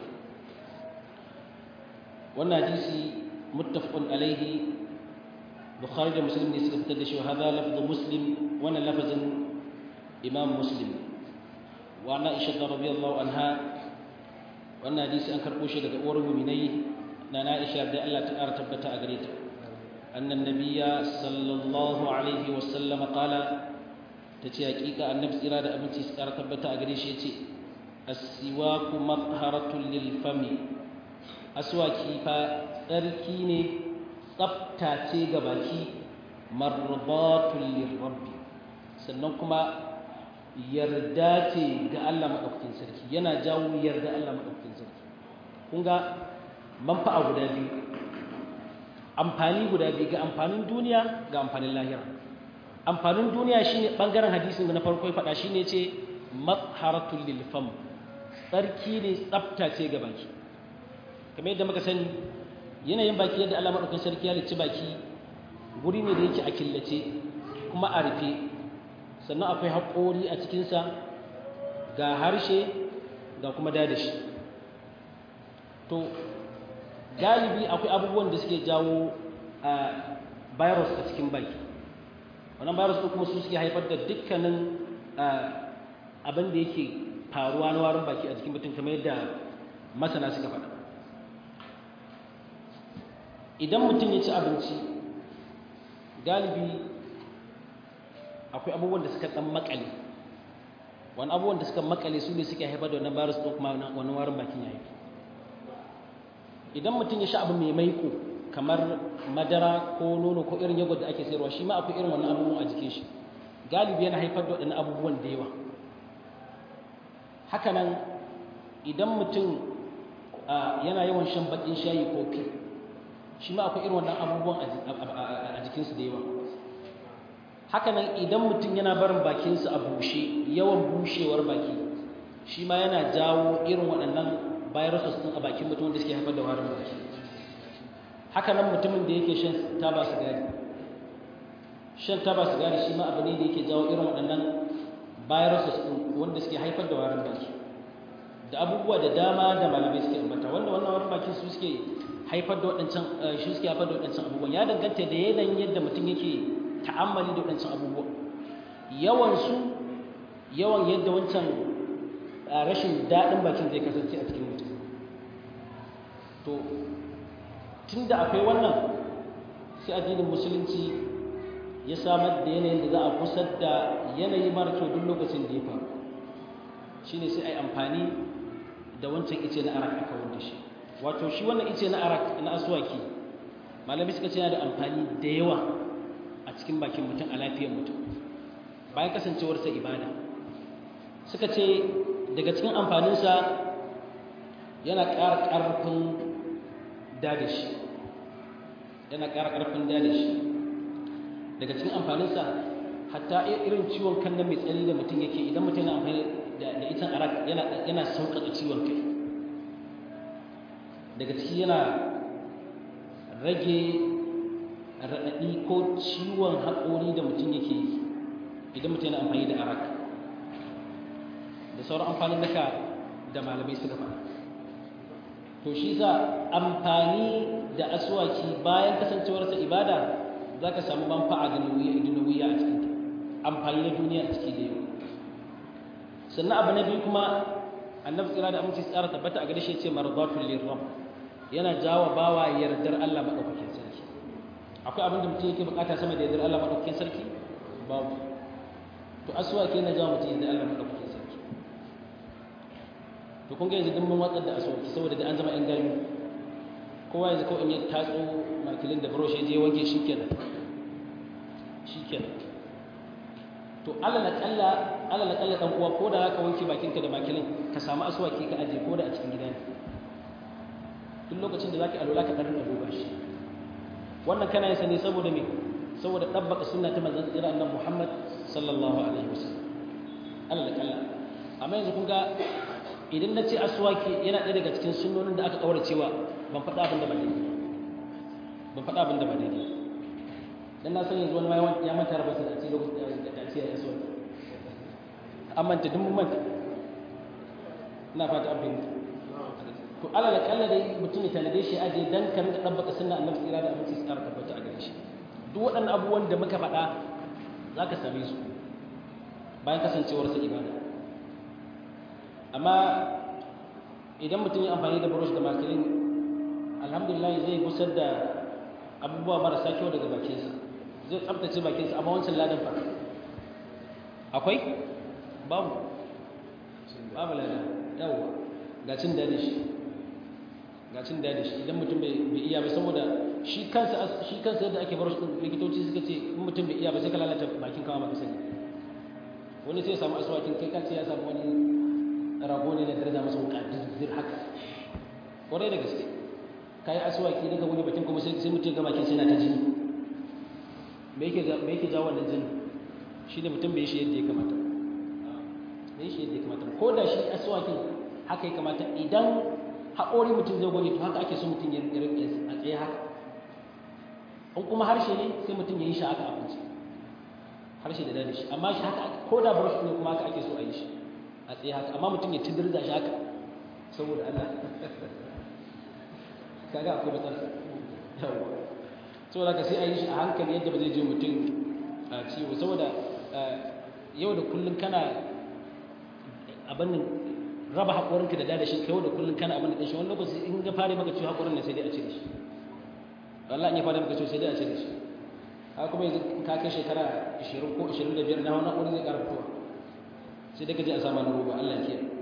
wannan hadisi muttafaqun alaihi bukhari da muslim ne suka fitar da shi wa hadha lafzu muslim wannan lafazin imam muslim wa ana aisha radhiyallahu anha wannan hadisi an karbo shi daga uwar mu'minai na aisha da Allah ta tabbata a gare ta أن النبي صلى الله عليه وسلم قال تتي حقيقة النبي إرادة أبن تسكار تبتا أغريش يتي السواك مطهرة للفم أسواكي فأركيني tsaftace ga baki mardatul lirabbi sannan kuma yarda ce ga Allah madaukakin sarki yana jawo yarda Allah madaukakin sarki kun ga manfa'a guda biyu amfani guda biyu ga amfanin duniya ga amfanin lahira amfanin duniya shine bangaren hadisin da na farko ya faɗa shine ce matharatul lil fam tsarki ne tsafta ce ga baki kamar yadda muka sani yanayin baki yadda Allah madaukakin sarki ya lici baki guri ne da yake a killace kuma a rufe sannan akwai haƙori a cikinsa ga harshe ga kuma dadashi to galibi akwai abubuwan da suke jawo a virus a cikin baki wannan virus ɗin kuma su suke haifar da dukkanin abin da yake faruwa na warin baki a jikin mutum kamar yadda masana suka faɗa idan mutum ya ci abinci galibi akwai abubuwan da suka ɗan makale wani abubuwan da suka makale su ne suke haifar da wannan virus ɗin kuma wannan warin bakin ya haifi idan mutum ya sha abu mai maiko kamar madara ko nono ko irin yogurt da ake sayarwa shi ma akwai irin wannan abubuwan a jikin shi galibi yana haifar da waɗannan abubuwan da yawa hakanan idan mutum yana yawan shan baƙin shayi ko fi shi ma akwai irin wannan abubuwan a jikinsu da yawa hakanan idan mutum yana barin bakinsa a bushe yawan bushewar baki shi ma yana jawo irin waɗannan viruses ɗin a bakin mutum wanda suke haifar da warin baki hakanan mutumin da yake shan taba sigari shan taba sigari shi ma abu ne da yake jawo irin waɗannan viruses ɗin wanda suke haifar da warin baki da abubuwa da dama da malamai suke ambata wanda wannan warin baki su suke haifar da waɗancan shi suke haifar da waɗancan abubuwan ya danganta da yanayin yadda mutum yake ta'ammali da waɗancan abubuwa yawan su yawan yadda wancan rashin daɗin bakin zai kasance a cikin mutum to tunda akwai wannan sai addinin musulunci ya samar da yanayin da za a kusar da yanayi mara kyau duk lokacin da ya faru shine sai a yi amfani da wancan ice na arak aka wanda shi wato shi wannan ice na arak na aswaki malami suka ce yana da amfani da yawa a cikin bakin mutum a lafiyar mutum bayan kasancewarsa ibada suka ce daga cikin amfaninsa yana ƙara ƙarfin dadashi yana ƙara ƙarfin dadashi daga cikin amfaninsa hatta irin ciwon kan nan mai tsanani da mutum yake idan mutum yana amfani da itan arak yana sauƙaƙa ciwon kai daga ciki yana rage raɗaɗi ko ciwon haƙori da mutum yake yi idan mutum yana amfani da arak da sauran amfanin naka da malamai suka faɗa to shi za amfani da aswaki bayan kasancewarsa ibada za ka samu manfa'a da nauyi a cikinta amfani na duniya a ciki da yau sannan abu na biyu kuma annabi tsira da aminci tsara tabbata a gare shi ce mardatul lirrabb yana jawo bawa yardar Allah madaukakin sarki akwai abin da mutum yake bukata sama da yardar Allah madaukakin sarki babu to aswaki yana jawo mutum yardar Allah madaukakin sarki to kun ga yanzu din mun watsar da aswaki saboda da an zama yan gayu kowa yanzu ko in ya tatso makilin da brush ya je wanke shikenan shikenan to alal kalla alal kalla dan uwa ko da ka wanke bakinka da makilin ka samu aswaki ka aje ko da a cikin gida ne duk lokacin da zaka alwala ka karin duba shi wannan kana yin sa ne saboda me saboda dabbaka sunna ta manzon tsira annabi Muhammad sallallahu alaihi wasallam alal kalla amma yanzu kun ga idan nace aswaki yana ɗaya daga cikin sunnonin da aka kaura cewa ban faɗa abin da ba daidai ban faɗa abin da ba daidai dan na san yanzu wani ma ya manta rabar sa da ci lokacin da ci ya aswaki amma ta dun manta ina fata abin to alal kalla dai mutum ya tanade shi aje dan kan da dabbaka sunna annabi tsira da aminci tsara tabbata a gare shi duk waɗannan abubuwan da muka faɗa zaka same su bayan kasancewar sa ibada amma idan mutum ya amfani da brush da makilin alhamdulillah zai gusar da abubuwa marasa kyau daga bakinsa zai tsabtace bakinsa amma wancan ladan fa akwai babu babu ladan yawa ga cin dadi shi ga cin dadi shi idan mutum bai iya ba saboda shi kansa shi kansa yadda ake brush din likitoci suka ce in mutum bai iya ba sai ka lalata bakin kama baka sani wani sai ya samu aswakin kai kace ya samu wani rago ne da daraja masa wuka zir haka kwarai da gaske kai aswaki daga wani bakin kuma sai mutum ga bakin sai na ta jini me yake me yake jawo wannan jini shine mutum bai shi yadda ya kamata bai shi yadda ya kamata ko da shi aswakin haka ya kamata idan haƙori mutum zai goge to haka ake so mutum ya rike a tsaye haka in kuma harshe ne sai mutum ya yi shi haka a kunci harshe da dade shi amma shi haka ko da brush ne kuma haka ake so a yi shi a tsaye haka amma mutum ya tidirza shi haka saboda Allah kaga akwai matsala yawa saboda ka sai a yi shi a hankali yadda ba zai je mutum a ciwo saboda yau da kullum kana abin raba haƙorinka da dada shi kai da kullum kana abin da shi wani lokaci in ga fare maka ciwo haƙorin ne sai dai a cire shi wallahi in ya fare maka ciwo sai dai a cire shi haka kuma yanzu ka kai shekara ashirin ko ashirin da biyar na wani haƙorin zai ƙara fitowa sai dai ka je a sama na roba Allah ya kiyaye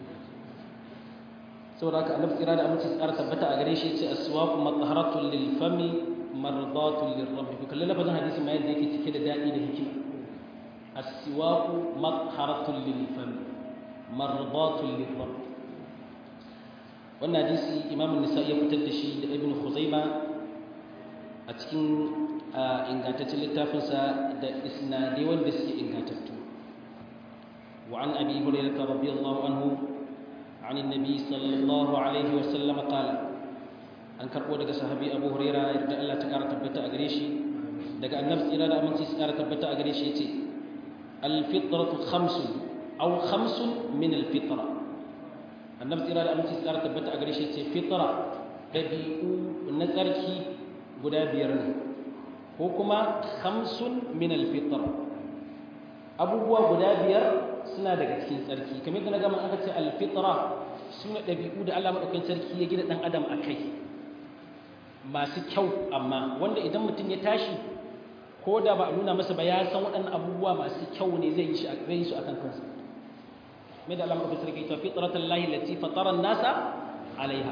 saboda haka annabi tsira da aminci tsara tabbata a gare shi yace aswaqu mataharatul lil fami mardatul lir rabb ku kallon lafazin hadisi ma yadda yake cike da dadi da hikima aswaqu mataharatul lil fami mardatul lir rabb wannan hadisi imam an-nisa'i ya fitar da shi da ibn khuzaima a cikin ingantaccen littafin sa da isnadai wanda suke ingantattu wa an abi hurairah radiyallahu anhu عن النبي صلى الله عليه وسلم قال an karbo daga sahabi Abu Huraira yadda Allah ta kara tabbata a gare shi daga annabi tsira da aminci su kara tabbata a gare shi yace al-fitratu khamsun aw khamsun min al-fitra annabi tsira da aminci su kara tabbata a gare shi yace fitra dabi'u na tsarki guda biyar ne ko kuma khamsun min al-fitra abubuwa guda biyar suna daga cikin tsarki kamar yadda na gama aka ce al-fitra suna dabi'u da Allah madaukakin sarki ya gina dan adam akai masu kyau amma wanda idan mutum ya tashi ko da ba a nuna masa ba ya san waɗannan abubuwa masu kyau ne zai yi shi zai yi su akan kansa mai da Allah madaukakin sarki ya ce fitratan lahi lati fatara an-nasa alaiha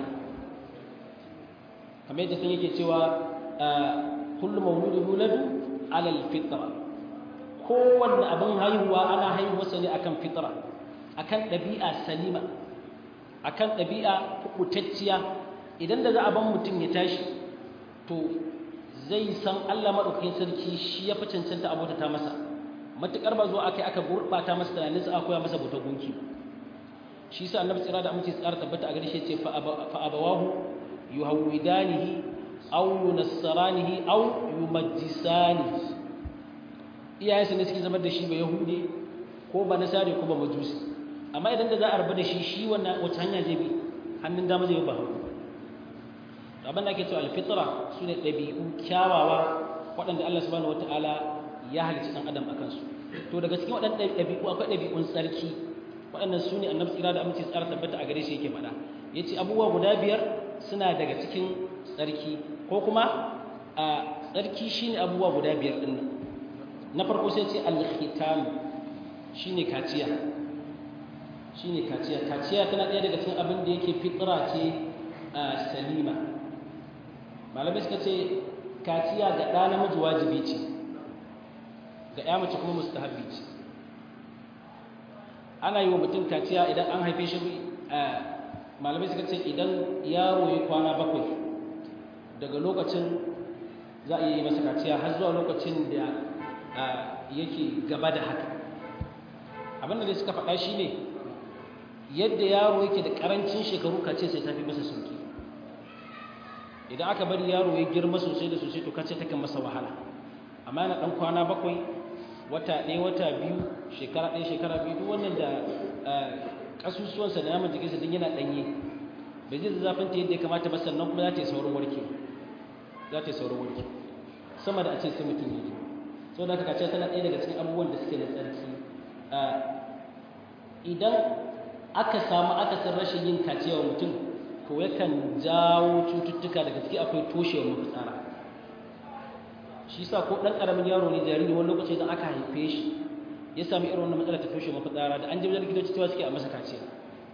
kamar yadda sun yake cewa kullu mawludin yuladu ala al-fitra kowanne abin haihuwa ana haihuwarsa ne akan fitra akan ɗabi'a salima akan ɗabi'a kubutacciya idan da za a ban mutum ya tashi to zai san Allah maɗaukakin sarki shi ya fi cancanta abota ta masa matuƙar ba zuwa aka aka gurɓata masa tunaninsa aka koya masa bautar gunki shi yasa annabi tsira da aminci tsara tabbata a gare shi ce fa abawahu yuhawidanihi aw yunassaranihi aw yumajjisanihi iyayensa ne suke zama da shi ba yahudi ko ba nasari ko ba majusi amma idan da za a rabu da shi shi wannan wata hanya zai bi hannun dama zai ba hagu abin da ake cewa alfitra su ne ɗabi'u kyawawa waɗanda Allah subhanahu wataala ya halicci ɗan adam a kansu to daga cikin waɗannan ɗabi'u akwai ɗabi'un tsarki waɗannan su ne annabi tsira da aminci tsara tabbata a gare shi yake faɗa ya ce abubuwa guda biyar suna daga cikin tsarki ko kuma a tsarki shine abubuwa guda biyar ɗin nan na farko sai ce al-khitam shine kaciya shine kaciya kaciya tana ɗaya daga cikin abin da yake fitra ce salima malamai suka ce kaciya ga ɗa namiji wajibi ce ga ya mace kuma mustahabbi ce ana yi wa mutum kaciya idan an haife shi malamai suka ce idan yaro ya kwana bakwai daga lokacin za a yi masa kaciya har zuwa lokacin da yake gaba da haka abinda dai suka faɗa shi ne yadda yaro yake da ƙarancin shekaru kace sai tafi masa sauki idan aka bari yaro ya girma sosai da sosai to kace takan masa wahala amma yana ɗan kwana bakwai wata ɗaya wata biyu shekara ɗaya shekara biyu duk wannan da ƙasusuwansa da naman jikinsa din yana ɗanye bai zai zafin ta yadda ya kamata ba sannan kuma za ta yi saurin warke za ta yi saurin warke sama da a ce sai mutum ya yi so da aka kace tana ɗaya daga cikin abubuwan da suke da tsarki idan aka samu akasin rashin yin kaciya wa mutum to yakan jawo cututtuka daga ciki akwai toshewar mafitsara shi sa ko ɗan ƙaramin yaro ne jariri wani lokaci idan aka haife shi ya sami irin wannan matsala ta toshe mafitsara da an je wajen likitoci cewa suke a masa kaciya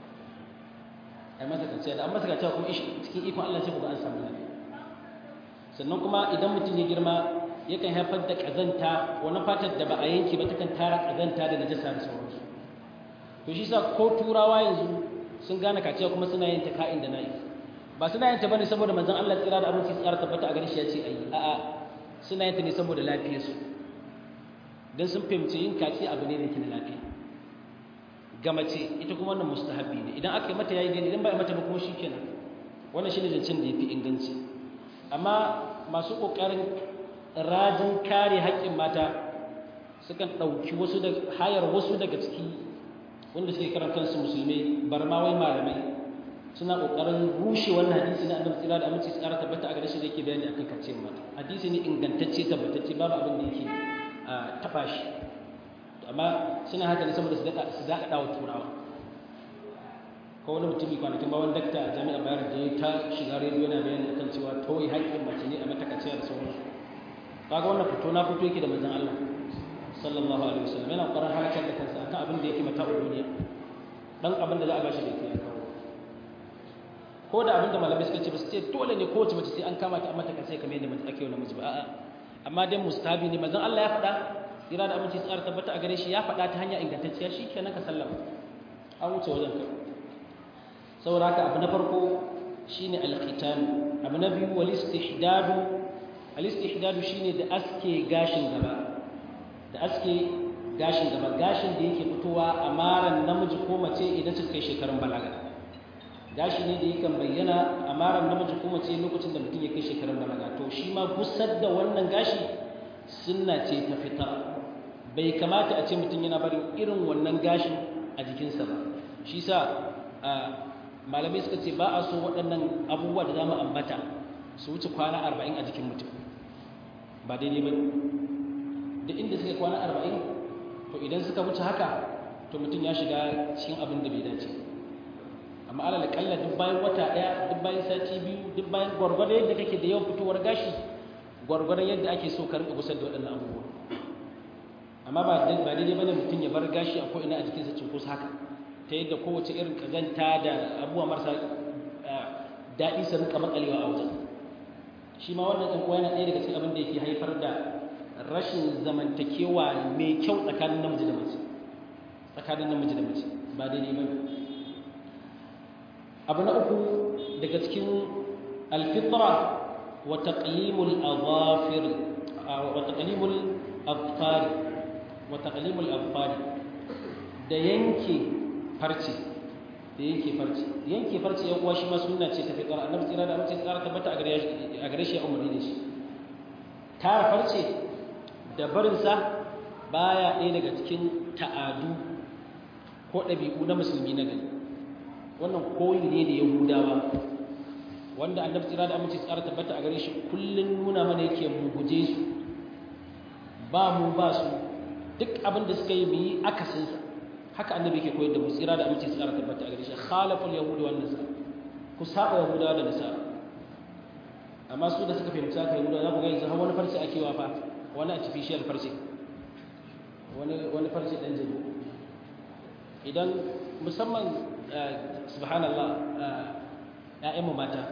a masa kaciya da an masa kaciya kuma cikin ikon Allah sai ku ga an samu lafiya sannan kuma idan mutum ya girma yakan haifar da ƙazanta wani fatar da ba a yanke ba takan tara ƙazanta da najasa da sauransu to shi sa ko turawa yanzu sun gane kaciya kuma suna yin ta ka'in da na'i ba suna yin ta bane saboda manzon Allah tsira da abinci tsara tabbata a gare shi ya ce ayi a'a suna yin ta ne saboda lafiyarsu dan sun fahimci yin kaciya abu ne da yake da lafiya ga mace ita kuma wannan mustahabbi ne idan aka yi mata yayi dai idan ba a mata ba kuma shikenan wannan shine zancen da yafi inganci amma masu kokarin rajin kare haƙƙin mata sukan ɗauki wasu da hayar wasu daga ciki wanda suke karan kansu musulmai bar ma wai malamai suna kokarin rushe wannan hadisi na annabi tsira da aminci tsara tabbata a gare shi da yake bayani akan kaciyar mata hadisi ne ingantacce tabbatacce babu abin da yake taba shi amma suna haka ne saboda su daɗa su daɗa wa turawa ko wani mutumi kwanakin ba wani dakta a jami'ar bayar da ya ta shiga rediyo na bayani akan cewa toyi haƙƙin mace ne a mata kaciya da sauransu kaga wannan fito na fito yake da manzon Allah sallallahu alaihi wasallam yana ƙoƙarin halakar da kansa akan abin da yake mata a duniya dan abin da za a bashi da yake kawo ko da abin da malamai suka ce ba su ce dole ne kowace mace sai an kama ta mata kaciya kamar yadda mace ake yi wa namiji ba a'a amma dai mustahabi ne manzon Allah ya faɗa tsira da aminci tsara tabbata a gare shi ya faɗa ta hanya ingantacciya shikenan ka sallama an wuce wajen ka saboda haka abu na farko shine al-khitan abu na biyu wal istihdadu al istihdadu shine da aske gashin gaba da aske gashin gaba gashin da yake fitowa a maran namiji ko mace idan suka kai shekarun balaga gashi ne da yakan bayyana a maran namiji ko mace lokacin da mutum ya kai shekarun balaga to shi ma gusar da wannan gashi sunna ce ta fitar bai kamata a ce mutum yana barin irin wannan gashin a jikinsa ba shi sa malamai suka ce ba a so waɗannan abubuwa da za mu ambata su wuce kwana arba'in a jikin mutum ba daidai ba da inda suka kwana arba'in to idan suka wuce haka to mutum ya shiga cikin abin da bai dace amma alal kalla duk bayan wata ɗaya duk bayan sati biyu duk bayan gwargwado yadda kake da yawan fitowar gashi gwargwadon yadda ake so ka rinka gusar da waɗannan abubuwa amma ba daidai ba ne mutum ya bar gashi a ko'ina a jikinsa cinkus haka ta yadda kowace irin kazanta da abubuwa marasa daɗi su rinka makalewa a wajen shi ma wannan ɗan uwa yana ɗaya daga cikin abin da yake haifar da rashin zamantakewa mai kyau tsakanin namiji da mace tsakanin namiji da mace ba daidai ba abu na uku daga cikin alfitra wa taqlimul adhafir wa taqlimul afkar wa taqlimul afkar da yanke farce da yanke farce yanke farce ya uwa shi ma sunna ce ta fitar annabi tsira da amince tsara tabbata a gare shi a gare shi ya umarni da shi tara farce da barin sa baya ɗaya daga cikin ta'adu ko ɗabi'u na musulmi na gari wannan koyi ne da yahudawa wanda annabi tsira da amince tsara tabbata a gare shi kullun nuna mana yake mu guje su ba mu ba su duk abin da suka yi mu yi akasin sa haka annabi yake koyar da mu tsira da amince tsara tabbata a gare shi khalaful yahud wan nasara ku saba yahudawa da nasara amma su da suka fahimci haka yahudawa za ku ga yanzu har wani farce ake wa fa wani artificial farce wani wani farce dan jabi idan musamman subhanallah ƴaƴanmu mata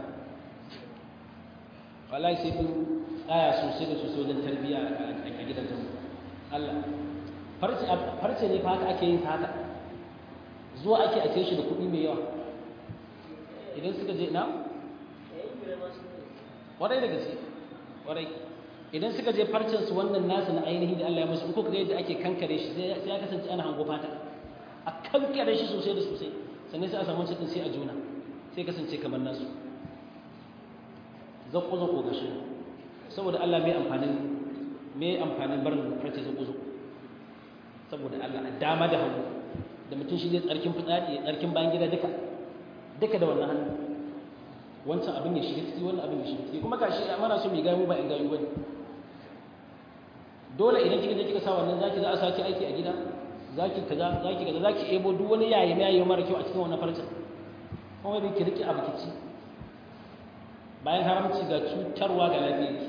wallahi sai kun tsaya sosai da sosai wajen tarbiyya a gidajen Allah farce farce ne fa haka ake yin haka zuwa ake a ce shi da kuɗi mai yawa idan suka je na warai da gaske warai idan suka je farcen su wannan nasu na ainihi da Allah ya musu ko kaga yadda ake kankare shi sai ya kasance ana hango fata a kankare shi sosai da sosai sannan sai a samu cikin sai a juna sai kasance kamar nasu zakko zakko gashi saboda Allah mai amfanin mai amfanin barin farce zakko zakko saboda Allah a dama da hagu da mutum shi zai tsarkin fitsari ya tsarkin bayan gida duka duka da wannan hannu wancan abin ya shiga ciki wannan abin ya shiga ciki kuma gashi mana so mai gayu ba in gayu bane dole idan kika je kika sa wannan zaki za a saki aiki a gida zaki kaza zaki kaza zaki ebo duk wani yayi mai yayi mara kyau a cikin wannan farcen kuma bai ki rike abu kici bayan haramci ga cutarwa ga lafiyarki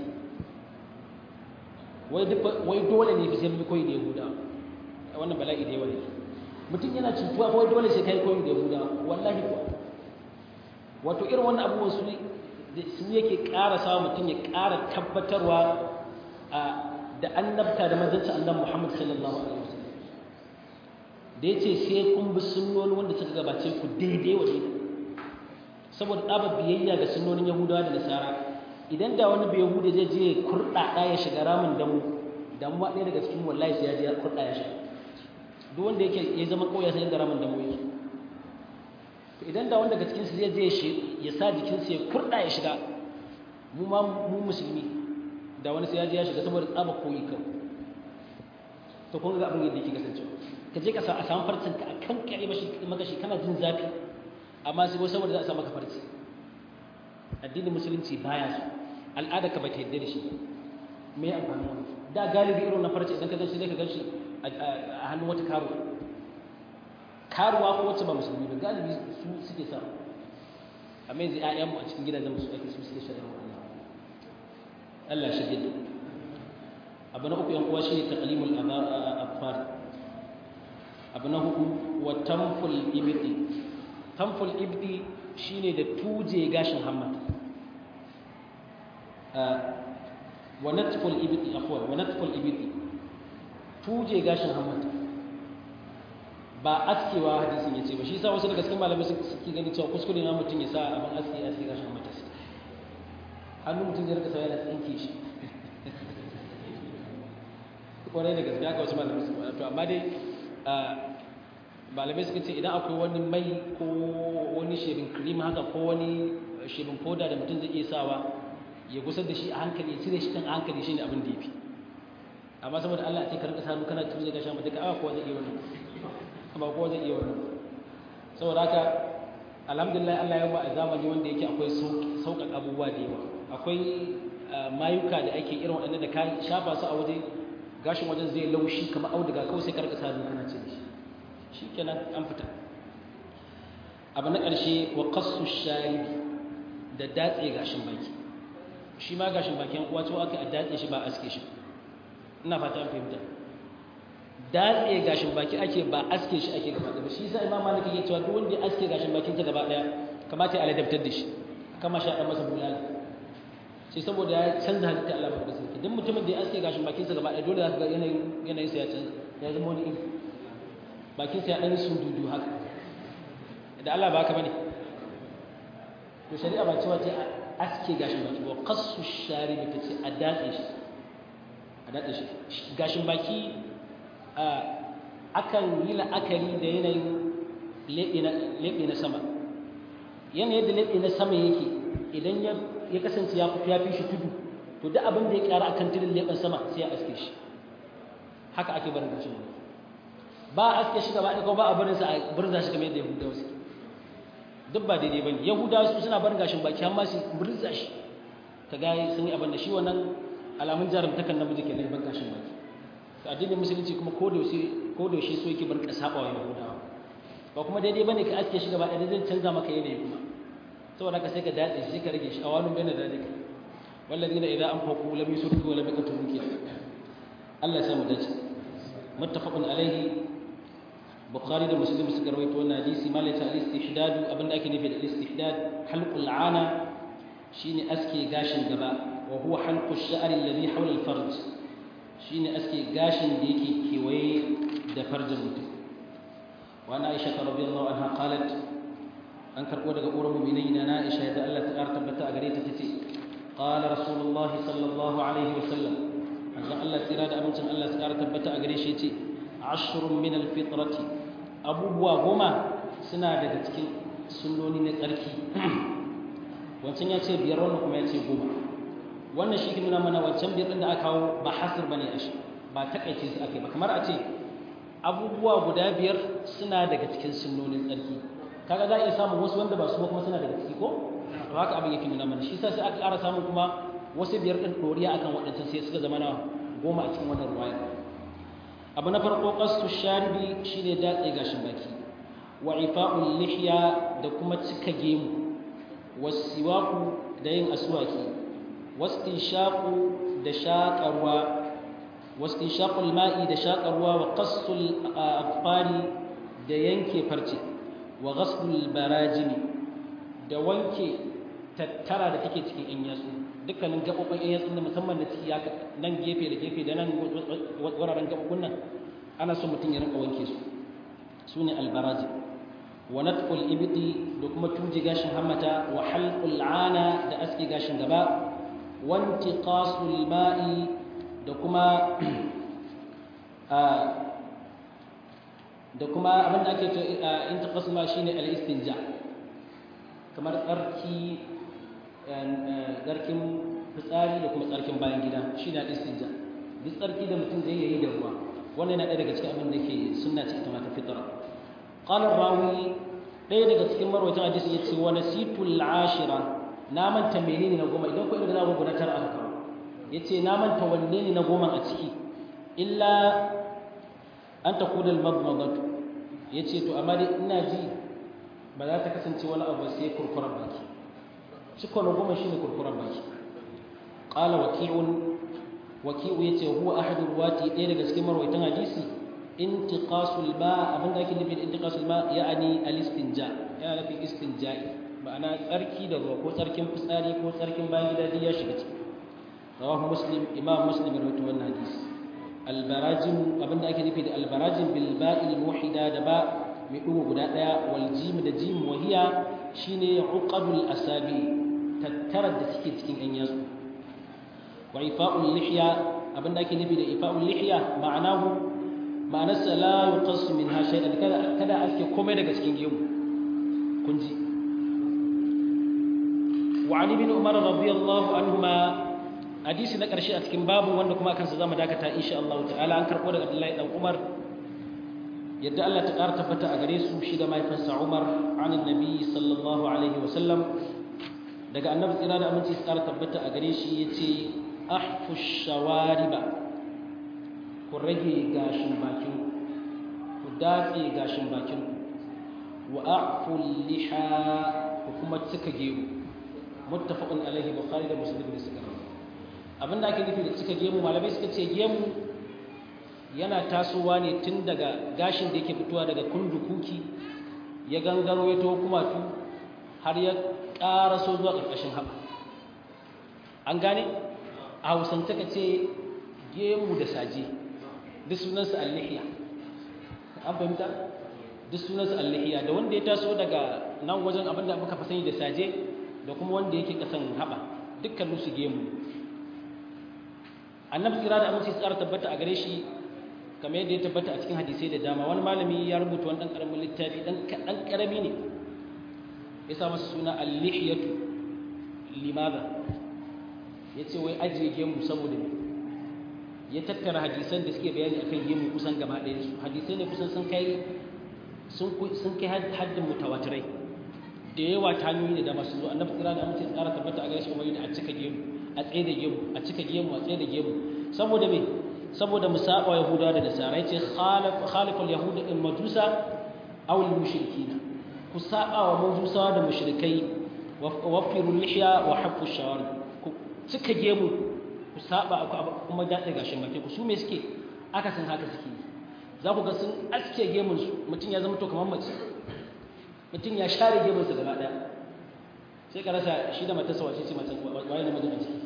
wai duk wai dole ne sai mu koyi da Yahuda wannan bala'i da yawa ne mutum yana cutuwa wai dole sai kai koyi da Yahuda wallahi kuwa wato irin wannan abubuwan su ne su yake ƙara sa mutum ya ƙara tabbatarwa da annabta da manzancin annabi Muhammad sallallahu alaihi wasallam da yace sai kun bi sunnoni wanda suka gabace ku daidai wa daidai saboda ɗaba biyayya ga sunnonin Yahudawa da Nasara idan da wani bai Yahuda zai je kurɗaɗa ya shiga ramin damu damuwa ɗaya daga cikin wallahi sai ya je kurɗa ya shiga duk wanda yake ya zama ƙauye sai da ramin damu yake to idan da wanda daga cikin su zai je ya sa jikinsa ya kurɗa ya shiga mu ma mu musulmi da wani sai ya je ya shiga saboda tsaba koyi kawai to kun ga abin yadda yake kasancewa ka je ka sa a samu farcin ka akan kare maka shi kana jin zafi amma sai saboda za a samu maka farci addinin musulunci baya so al'ada ka bata yadda da shi me ya amfani wani da galibi irin na farci idan ka ganshi zai ka ganshi a hannun wata karuwa karuwa ko wacce ba musulmi ba galibi su suke sa amma yanzu ƴaƴanmu a cikin gidajen musu ake su suke shari'a Allah Allah shi gidi abu na uku yan uwa shine taqlimul afar abu na hudu wa tamful ibdi tamful ibdi shine da tuje gashin hammata wa natful ibdi afwan wa natful ibdi tuje gashin hammata ba askewa hadisin yace ba shi yasa wasu daga cikin malamai suke gani cewa kuskure na mutum ya sa abin aski aski gashin hammata hannu mutum zai rika sa yana tsinke shi kwarai da gaskiya ga wasu malamai su to amma dai malamai suka ce idan akwai wani mai ko wani shebin cream haka ko wani shebin powder da mutum zai iya sawa ya gusar da shi a hankali ya cire shi kan a hankali shine abin da yafi amma saboda Allah ya ce ka rika sanu kana tuje ga shan duka awa kowa zai iya wannan amma kowa zai iya wannan saboda haka alhamdulillah Allah ya ba a zamani wanda yake akwai sauƙaƙa abubuwa da yawa akwai mayuka da ake irin waɗanda da ka shafa su a waje gashin wajen zai laushi kamar auduga kawai sai ka rika sanu kana cire shi shikenan an fita abu na ƙarshe wa qassu sharibi da datse gashin baki shi ma gashin baki an uwa cewa aka a datse shi ba aske shi ina fata an fahimta datse gashin baki ake ba aske shi ake gaba ɗaya shi yasa imam malik yake cewa duk wanda ya aske gashin bakin sa gaba ɗaya kamata ya aladabtar da shi kama sha dan masa bulala sai saboda ya canza halitta Allah ba da sarki duk mutumin da ya aske gashin bakin sa gaba ɗaya dole zaka ga yanayin yanayin sa ya canza ya zama wani iri bakin sa ya dan sundudu haka da Allah ba haka bane to shari'a ba cewa ce aske gashin baki ba qassu sharibi tace a datse shi a datse shi gashin baki akan yi la'akari da yanayin leɓe na sama yanayin da leɓe na sama yake idan ya kasance ya fi shi tudu to duk abin da ya ƙara akan tudun leɓen sama sai ya aske shi haka ake barin gashin baki ba a aske shi gaba ɗaya ko ba a barinsa a burza shi kamar yadda yahudawa suke duk ba daidai ba ne yahudawa su suna barin gashin baki amma su burza shi ka ga sun yi abin da shi wannan alamun jarumtakan namiji ke nan ban gashin baki addinin musulunci kuma ko da yaushe so yake bar ka saba wa yahudawa ba kuma daidai bane ka aske shi gaba ɗaya zai canza maka yanayi kuma saboda haka sai ka dace sai ka rage shi a wani bayan da dalika walladina idan anfaqu lam yusrifu wa lam yaqturu ki Allah ya samu dace muttafaqun alaihi bukhari da muslim suka rawaito wannan hadisi malaka al-istihdad abinda ake nufi da al-istihdad halqul ana shine aske gashin gaba wa huwa halqu ash-sha'r alladhi hawla al-farj shine aske gashin da yake kewaye da farjin mutum wa ana aisha radhiyallahu anha qalat an karbo daga uwar mu'minin na aisha da Allah ta tabbata a gare ta tace qala rasulullahi sallallahu alaihi wasallam anna Allah tsira da amincin Allah ta tabbata a gare shi yace ashrun min al-fitrati abubuwa goma suna daga cikin sunnoni na tsarki wancan ya ce biyar wannan kuma ya ce goma wannan shi ke nuna mana wancan biyar da aka kawo ba hasir bane a shi ba takaice su ake ba kamar a ce abubuwa guda biyar suna daga cikin sunnonin tsarki kaga za a iya samun wasu wanda ba su kuma suna daga ciki ko to haka abin yake nuna mana shi sa sai aka ƙara samun kuma wasu biyar din doriya akan waɗancan sai suka zama na goma a cikin wannan ruwaya abu na farko qastu sharibi shine datse gashin baki wa ifa'ul lihya da kuma cika gemu wasiwaku da yin aswaki wastinshaqu da shaqarwa wastinshaqul ma'i da shaqarwa wa qassul afari da yanke farce wa ghaslul barajimi da wanke tattara da take cikin yan yatsu dukkanin gabobin yan yatsun da musamman da ciki haka nan gefe da gefe da nan wuraren gabobin nan ana so mutum ya rinka wanke su sune albaraji wa natqul ibti da kuma tuji gashin hammata wa halqul ana da aski gashin gaba wa intiqasul ma'i da kuma da kuma abin da ake ce intiqasul ma shine al-istinja kamar tsarki tsarkin fitsari da kuma tsarkin bayan gida shine al-istinja duk tsarki da mutum zai yi da ruwa wannan yana ɗaya daga cikin abin da ke sunna ce ita ma ta fitra qala rawi ɗaya daga cikin marwayatan hadisi yace wa nasitul ashira na manta menene na goma idan ko irin za ku guda tara aka kawo yace na manta wanne ne na goma a ciki illa an takuna al-madmadatu yace to amma dai ina ji ba za ta kasance wani abu sai kurkuran baki cikon na goma shine kurkuran baki qala waqi'un waqi'u yace huwa ahadu ruwati ɗaya daga cikin marwayatan hadisi intiqasul ma abinda ake nufi da intiqasul ma ya'ani al-istinja yana nufin istinja'i ma'ana tsarki da ruwa ko tsarkin fitsari ko tsarkin bayan gida ya shiga ciki rawahu muslim imam muslim rawaito wannan hadisi albarajin abinda ake nufi da albarajin bil ba'il muhida da ba mai dugo guda daya wal jim da jim wahiya shine uqadul asabi tattarar da suke cikin yan yatsu wa ifa'ul lihya abinda ake nufi da ifa'ul lihya ma'anahu ma'anarsa la yuqassu minha shay'an kada kada ake komai daga cikin gemu kun ji wa ali bin umar radiyallahu anhuma hadisi na karshe a cikin babu wanda kuma kansa zamu dakata insha Allah ta'ala an karbo daga Abdullahi dan Umar yadda Allah ta ƙara tabbata a gare su shi da mahaifinsa Umar an annabi sallallahu alaihi wa sallam daga annabi tsira da aminci su ƙara tabbata a gare shi yace ahfu shawariba ku rage gashin bakin ku datse gashin bakin ku wa a'fu liha ku kuma cika gemu muttafaqun alaihi bukhari da muslim da suka rawaito abinda ake nufi da cika gemu malamai suka ce gemu yana tasowa ne tun daga gashin da yake fitowa daga kundukuki ya gangaro ya taho kumatu har ya ƙaraso zuwa ƙarƙashin haɓa an gane a hausance ka ce gemu da saje duk sunansa allihiya an fahimta duk sunansa allihiya da wanda ya taso daga nan wajen abin da muka fi sani da saje da kuma wanda yake kasan haɓa dukkanin su gemu annabi kira da aminci tsara tabbata a gare shi kamar yadda ya tabbata a cikin hadisai da dama wani malami ya rubuta wani ɗan ƙaramin littafi ɗan ƙarami ne ya sa masa suna al-lihiyatu limadha ya ce wai ajiye gemu saboda ne ya tattara hadisan da suke bayani akan gemu kusan gaba ɗaya su hadisai ne kusan sun kai sun kai haddin mutawatirai da yawa ta hanyoyi da dama su zo annabi kira da amince tsara tabbata a gare shi kuma da a cika gemu a tsaye da gemu a cika gemu a tsaye da gemu saboda me saboda musaba yahuda da nasara yace khalif khaliful yahud in majusa aw al mushrikina ku saba wa majusawa da mushrikai wafiru lihya wa hafu shawari ku cika gemu ku saba kuma daɗe gashin baki ku su me suke aka san haka suke za ku ga sun aske gemun su mutum ya zama to kamar mace mutum ya share gemun sa gaba daya sai ka rasa shi da matarsa wace ce mace waye na mijin a ciki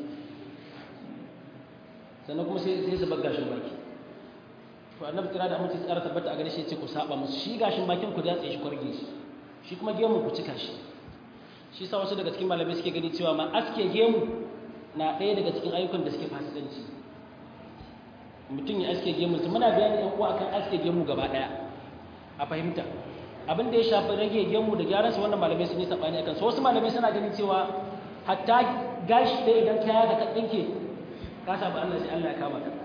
sannan kuma sai sai su bar gashin baki to annabi kira da amince tsara tabbata a gare shi ce ku saba musu shi gashin bakin ku datse shi kwarge shi shi kuma gemun ku cika shi shi sa wasu daga cikin malamai suke gani cewa ma aske gemu na ɗaya daga cikin ayyukan da suke fasikanci mutum ya aske gemu su muna bayani ɗan uwa akan aske gemu gaba ɗaya a fahimta abin da ya shafi rage gemu da gyaran su wannan malamai sun yi sabani akan su wasu malamai suna ganin cewa hatta gashi ɗaya idan kaya da ka ɗinke ka sabu Allah sai Allah ya kama ka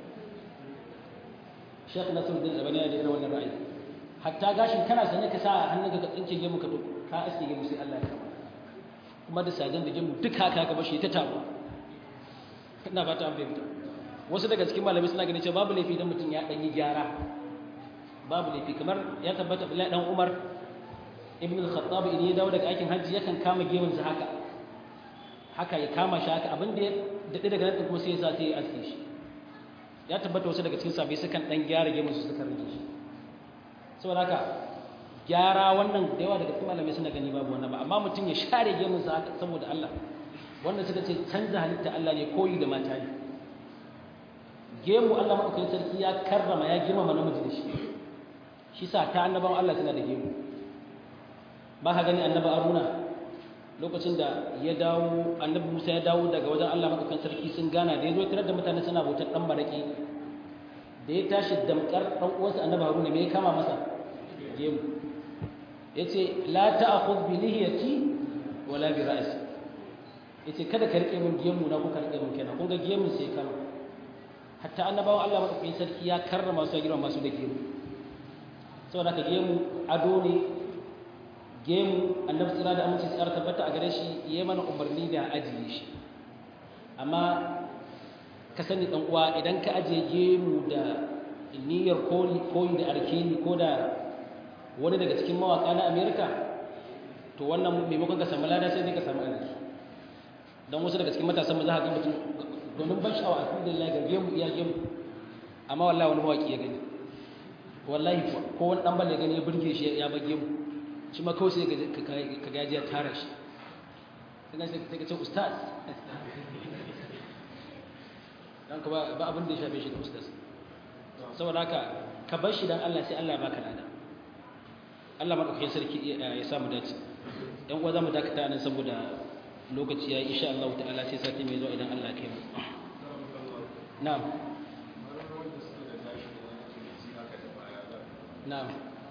Sheikh Nasiruddin Albani ya da wannan ra'ayi hatta gashin kana sanye ka sa hannunka ka tsinke gemu ka to ka aske gemu sai Allah ya kama kuma da sajan da gemu duk haka ka bashi ta tabo ina fata an fahimta wasu daga cikin malamai suna ganin cewa babu laifi idan mutum ya dan yi gyara babu laifi kamar ya tabbata Abdullahi dan Umar ibn al-Khattab idan ya dawo daga aikin hajji yakan kama gemun sa haka haka ya kama shi haka abin da ya dade daga nan kuma sai ya sa sai ya aske shi ya tabbata wasu daga cikin sahabbai sukan dan gyara gemun su suka rage shi saboda haka gyara wannan da yawa daga cikin malamai suna gani babu wannan ba amma mutum ya share gemun sa saboda Allah wanda suka ce canza halitta Allah ne koyi da mata ne gemu Allah madaukakin sarki ya karrama ya girmama namiji da shi shi sa ta annabawan Allah suna da gemu ba ka gani annabi Haruna lokacin da ya dawo annabi Musa ya dawo daga wajen Allah madaukakin sarki sun gana da yazo tarar da mutane suna bautar dan baraki da ya tashi damkar dan uwansa annabi Haruna me ya kama masa gemu yace la ta'khudh bi lihiyati wala bi ra'si yace kada ka rike min gemu na ko ka rike min kenan kun ga gemun sai kama hatta annabawan Allah madaukakin sarki ya karrama su ya girma masu da gemu saboda ka gemu ado ne gemu annabi tsira da aminci tsara tabbata a gare shi yayi mana umarni da ajiye shi amma ka sani dan uwa idan ka ajiye gemu da niyyar koyi koyi da arkeni ko da wani daga cikin mawaka na America to wannan maimakon ka samu lada sai dai ka samu arziki dan wasu daga cikin matasan mu za ka ga mutum domin ban sha'awa alhamdulillah ga gemu iya gemu amma wallahi wani mawaki ya gani wallahi ko wani dan balle gani ya burge shi ya bage mu shi ma kawai sai ka gaji ya tara shi sai sai ka ce ustaz dan ka ba abin da ya shafe shi da ustaz saboda haka ka bar shi dan Allah sai Allah ya baka lada Allah madaukakin sarki ya samu dace dan uwa zamu dakata nan saboda lokaci yayi insha Allah ta'ala sai sati mai zuwa idan Allah ya kai mu na'am na'am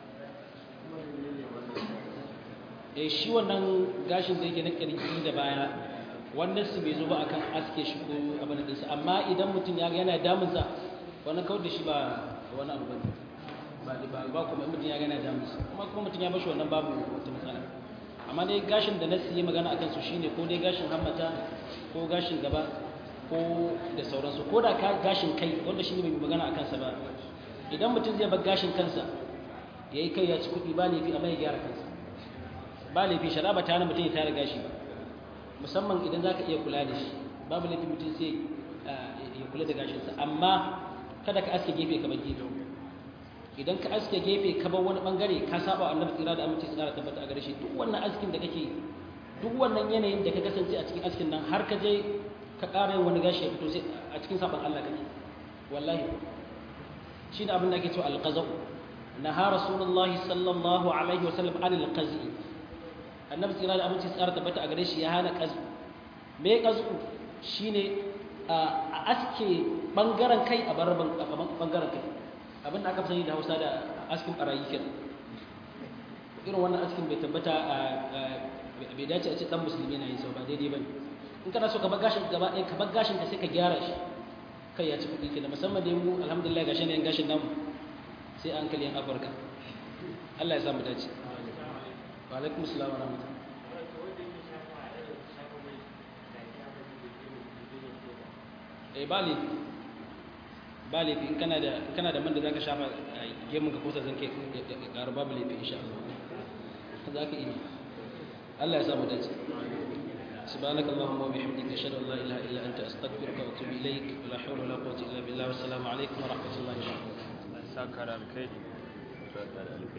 eh shi wannan gashin da yake na kirji da baya wannan su bai zo ba akan aske shi ko abin da sa amma idan mutum ya ga yana damunsa wannan kawai da shi ba wani abu bane ba ba ba kuma mutum ya ga yana damunsa kuma kuma mutum ya bashi wannan babu wata matsala amma dai gashin da nasu yi magana akan su shine ko dai gashin hammata ko gashin gaba ko da sauransu ko da gashin kai wanda shine bai magana akan sa ba idan mutum zai bar gashin kansa yayi kai ya ci kudi ba laifi amma ya gyara kansa ba laifi shara ba ta hana mutum ya tara gashi ba musamman idan zaka iya kula da shi babu laifi mutum sai ya kula da gashinsa amma kada ka aske gefe ka bar gefe idan ka aske gefe ka bar wani bangare ka saba annabi tsira da aminci tsara tabbata a gare shi duk wannan askin da kake duk wannan yanayin da ka kasance a cikin askin nan har ka je ka ƙara yin wani gashi ya fito sai a cikin saban Allah kake wallahi shi ne abin da ake cewa alqaza naha rasulullahi sallallahu alaihi wasallam anil qazi annabi tsira da aminci tsara tabbata a gare shi ya hana qazu me qazu shine a aske bangaren kai a bar bangaren kai abin da aka sani da Hausa da askin barayi kenan irin wannan askin bai tabbata bai dace a ce dan musulmi na yin sau ba daidai bane in kana so ka bar gashin gaba ɗaya ka bar gashin ka sai ka gyara shi kai ya ci kuɗi kenan musamman da mu alhamdulillah gashi ne gashin namu sai an kalli yan Afirka Allah ya samu dace wa alaikum assalam wa rahmatullah eh bali bali in kana da kana da man da zaka shafa gemun ka kosa zanke karu babu laifi insha Allah zaka yi Allah ya samu dace سبحانك اللهم وبحمدك اشهد ان لا اله الا انت استغفرك واتوب اليك ولا حول ولا قوه الا بالله والسلام عليكم ورحمه الله وبركاته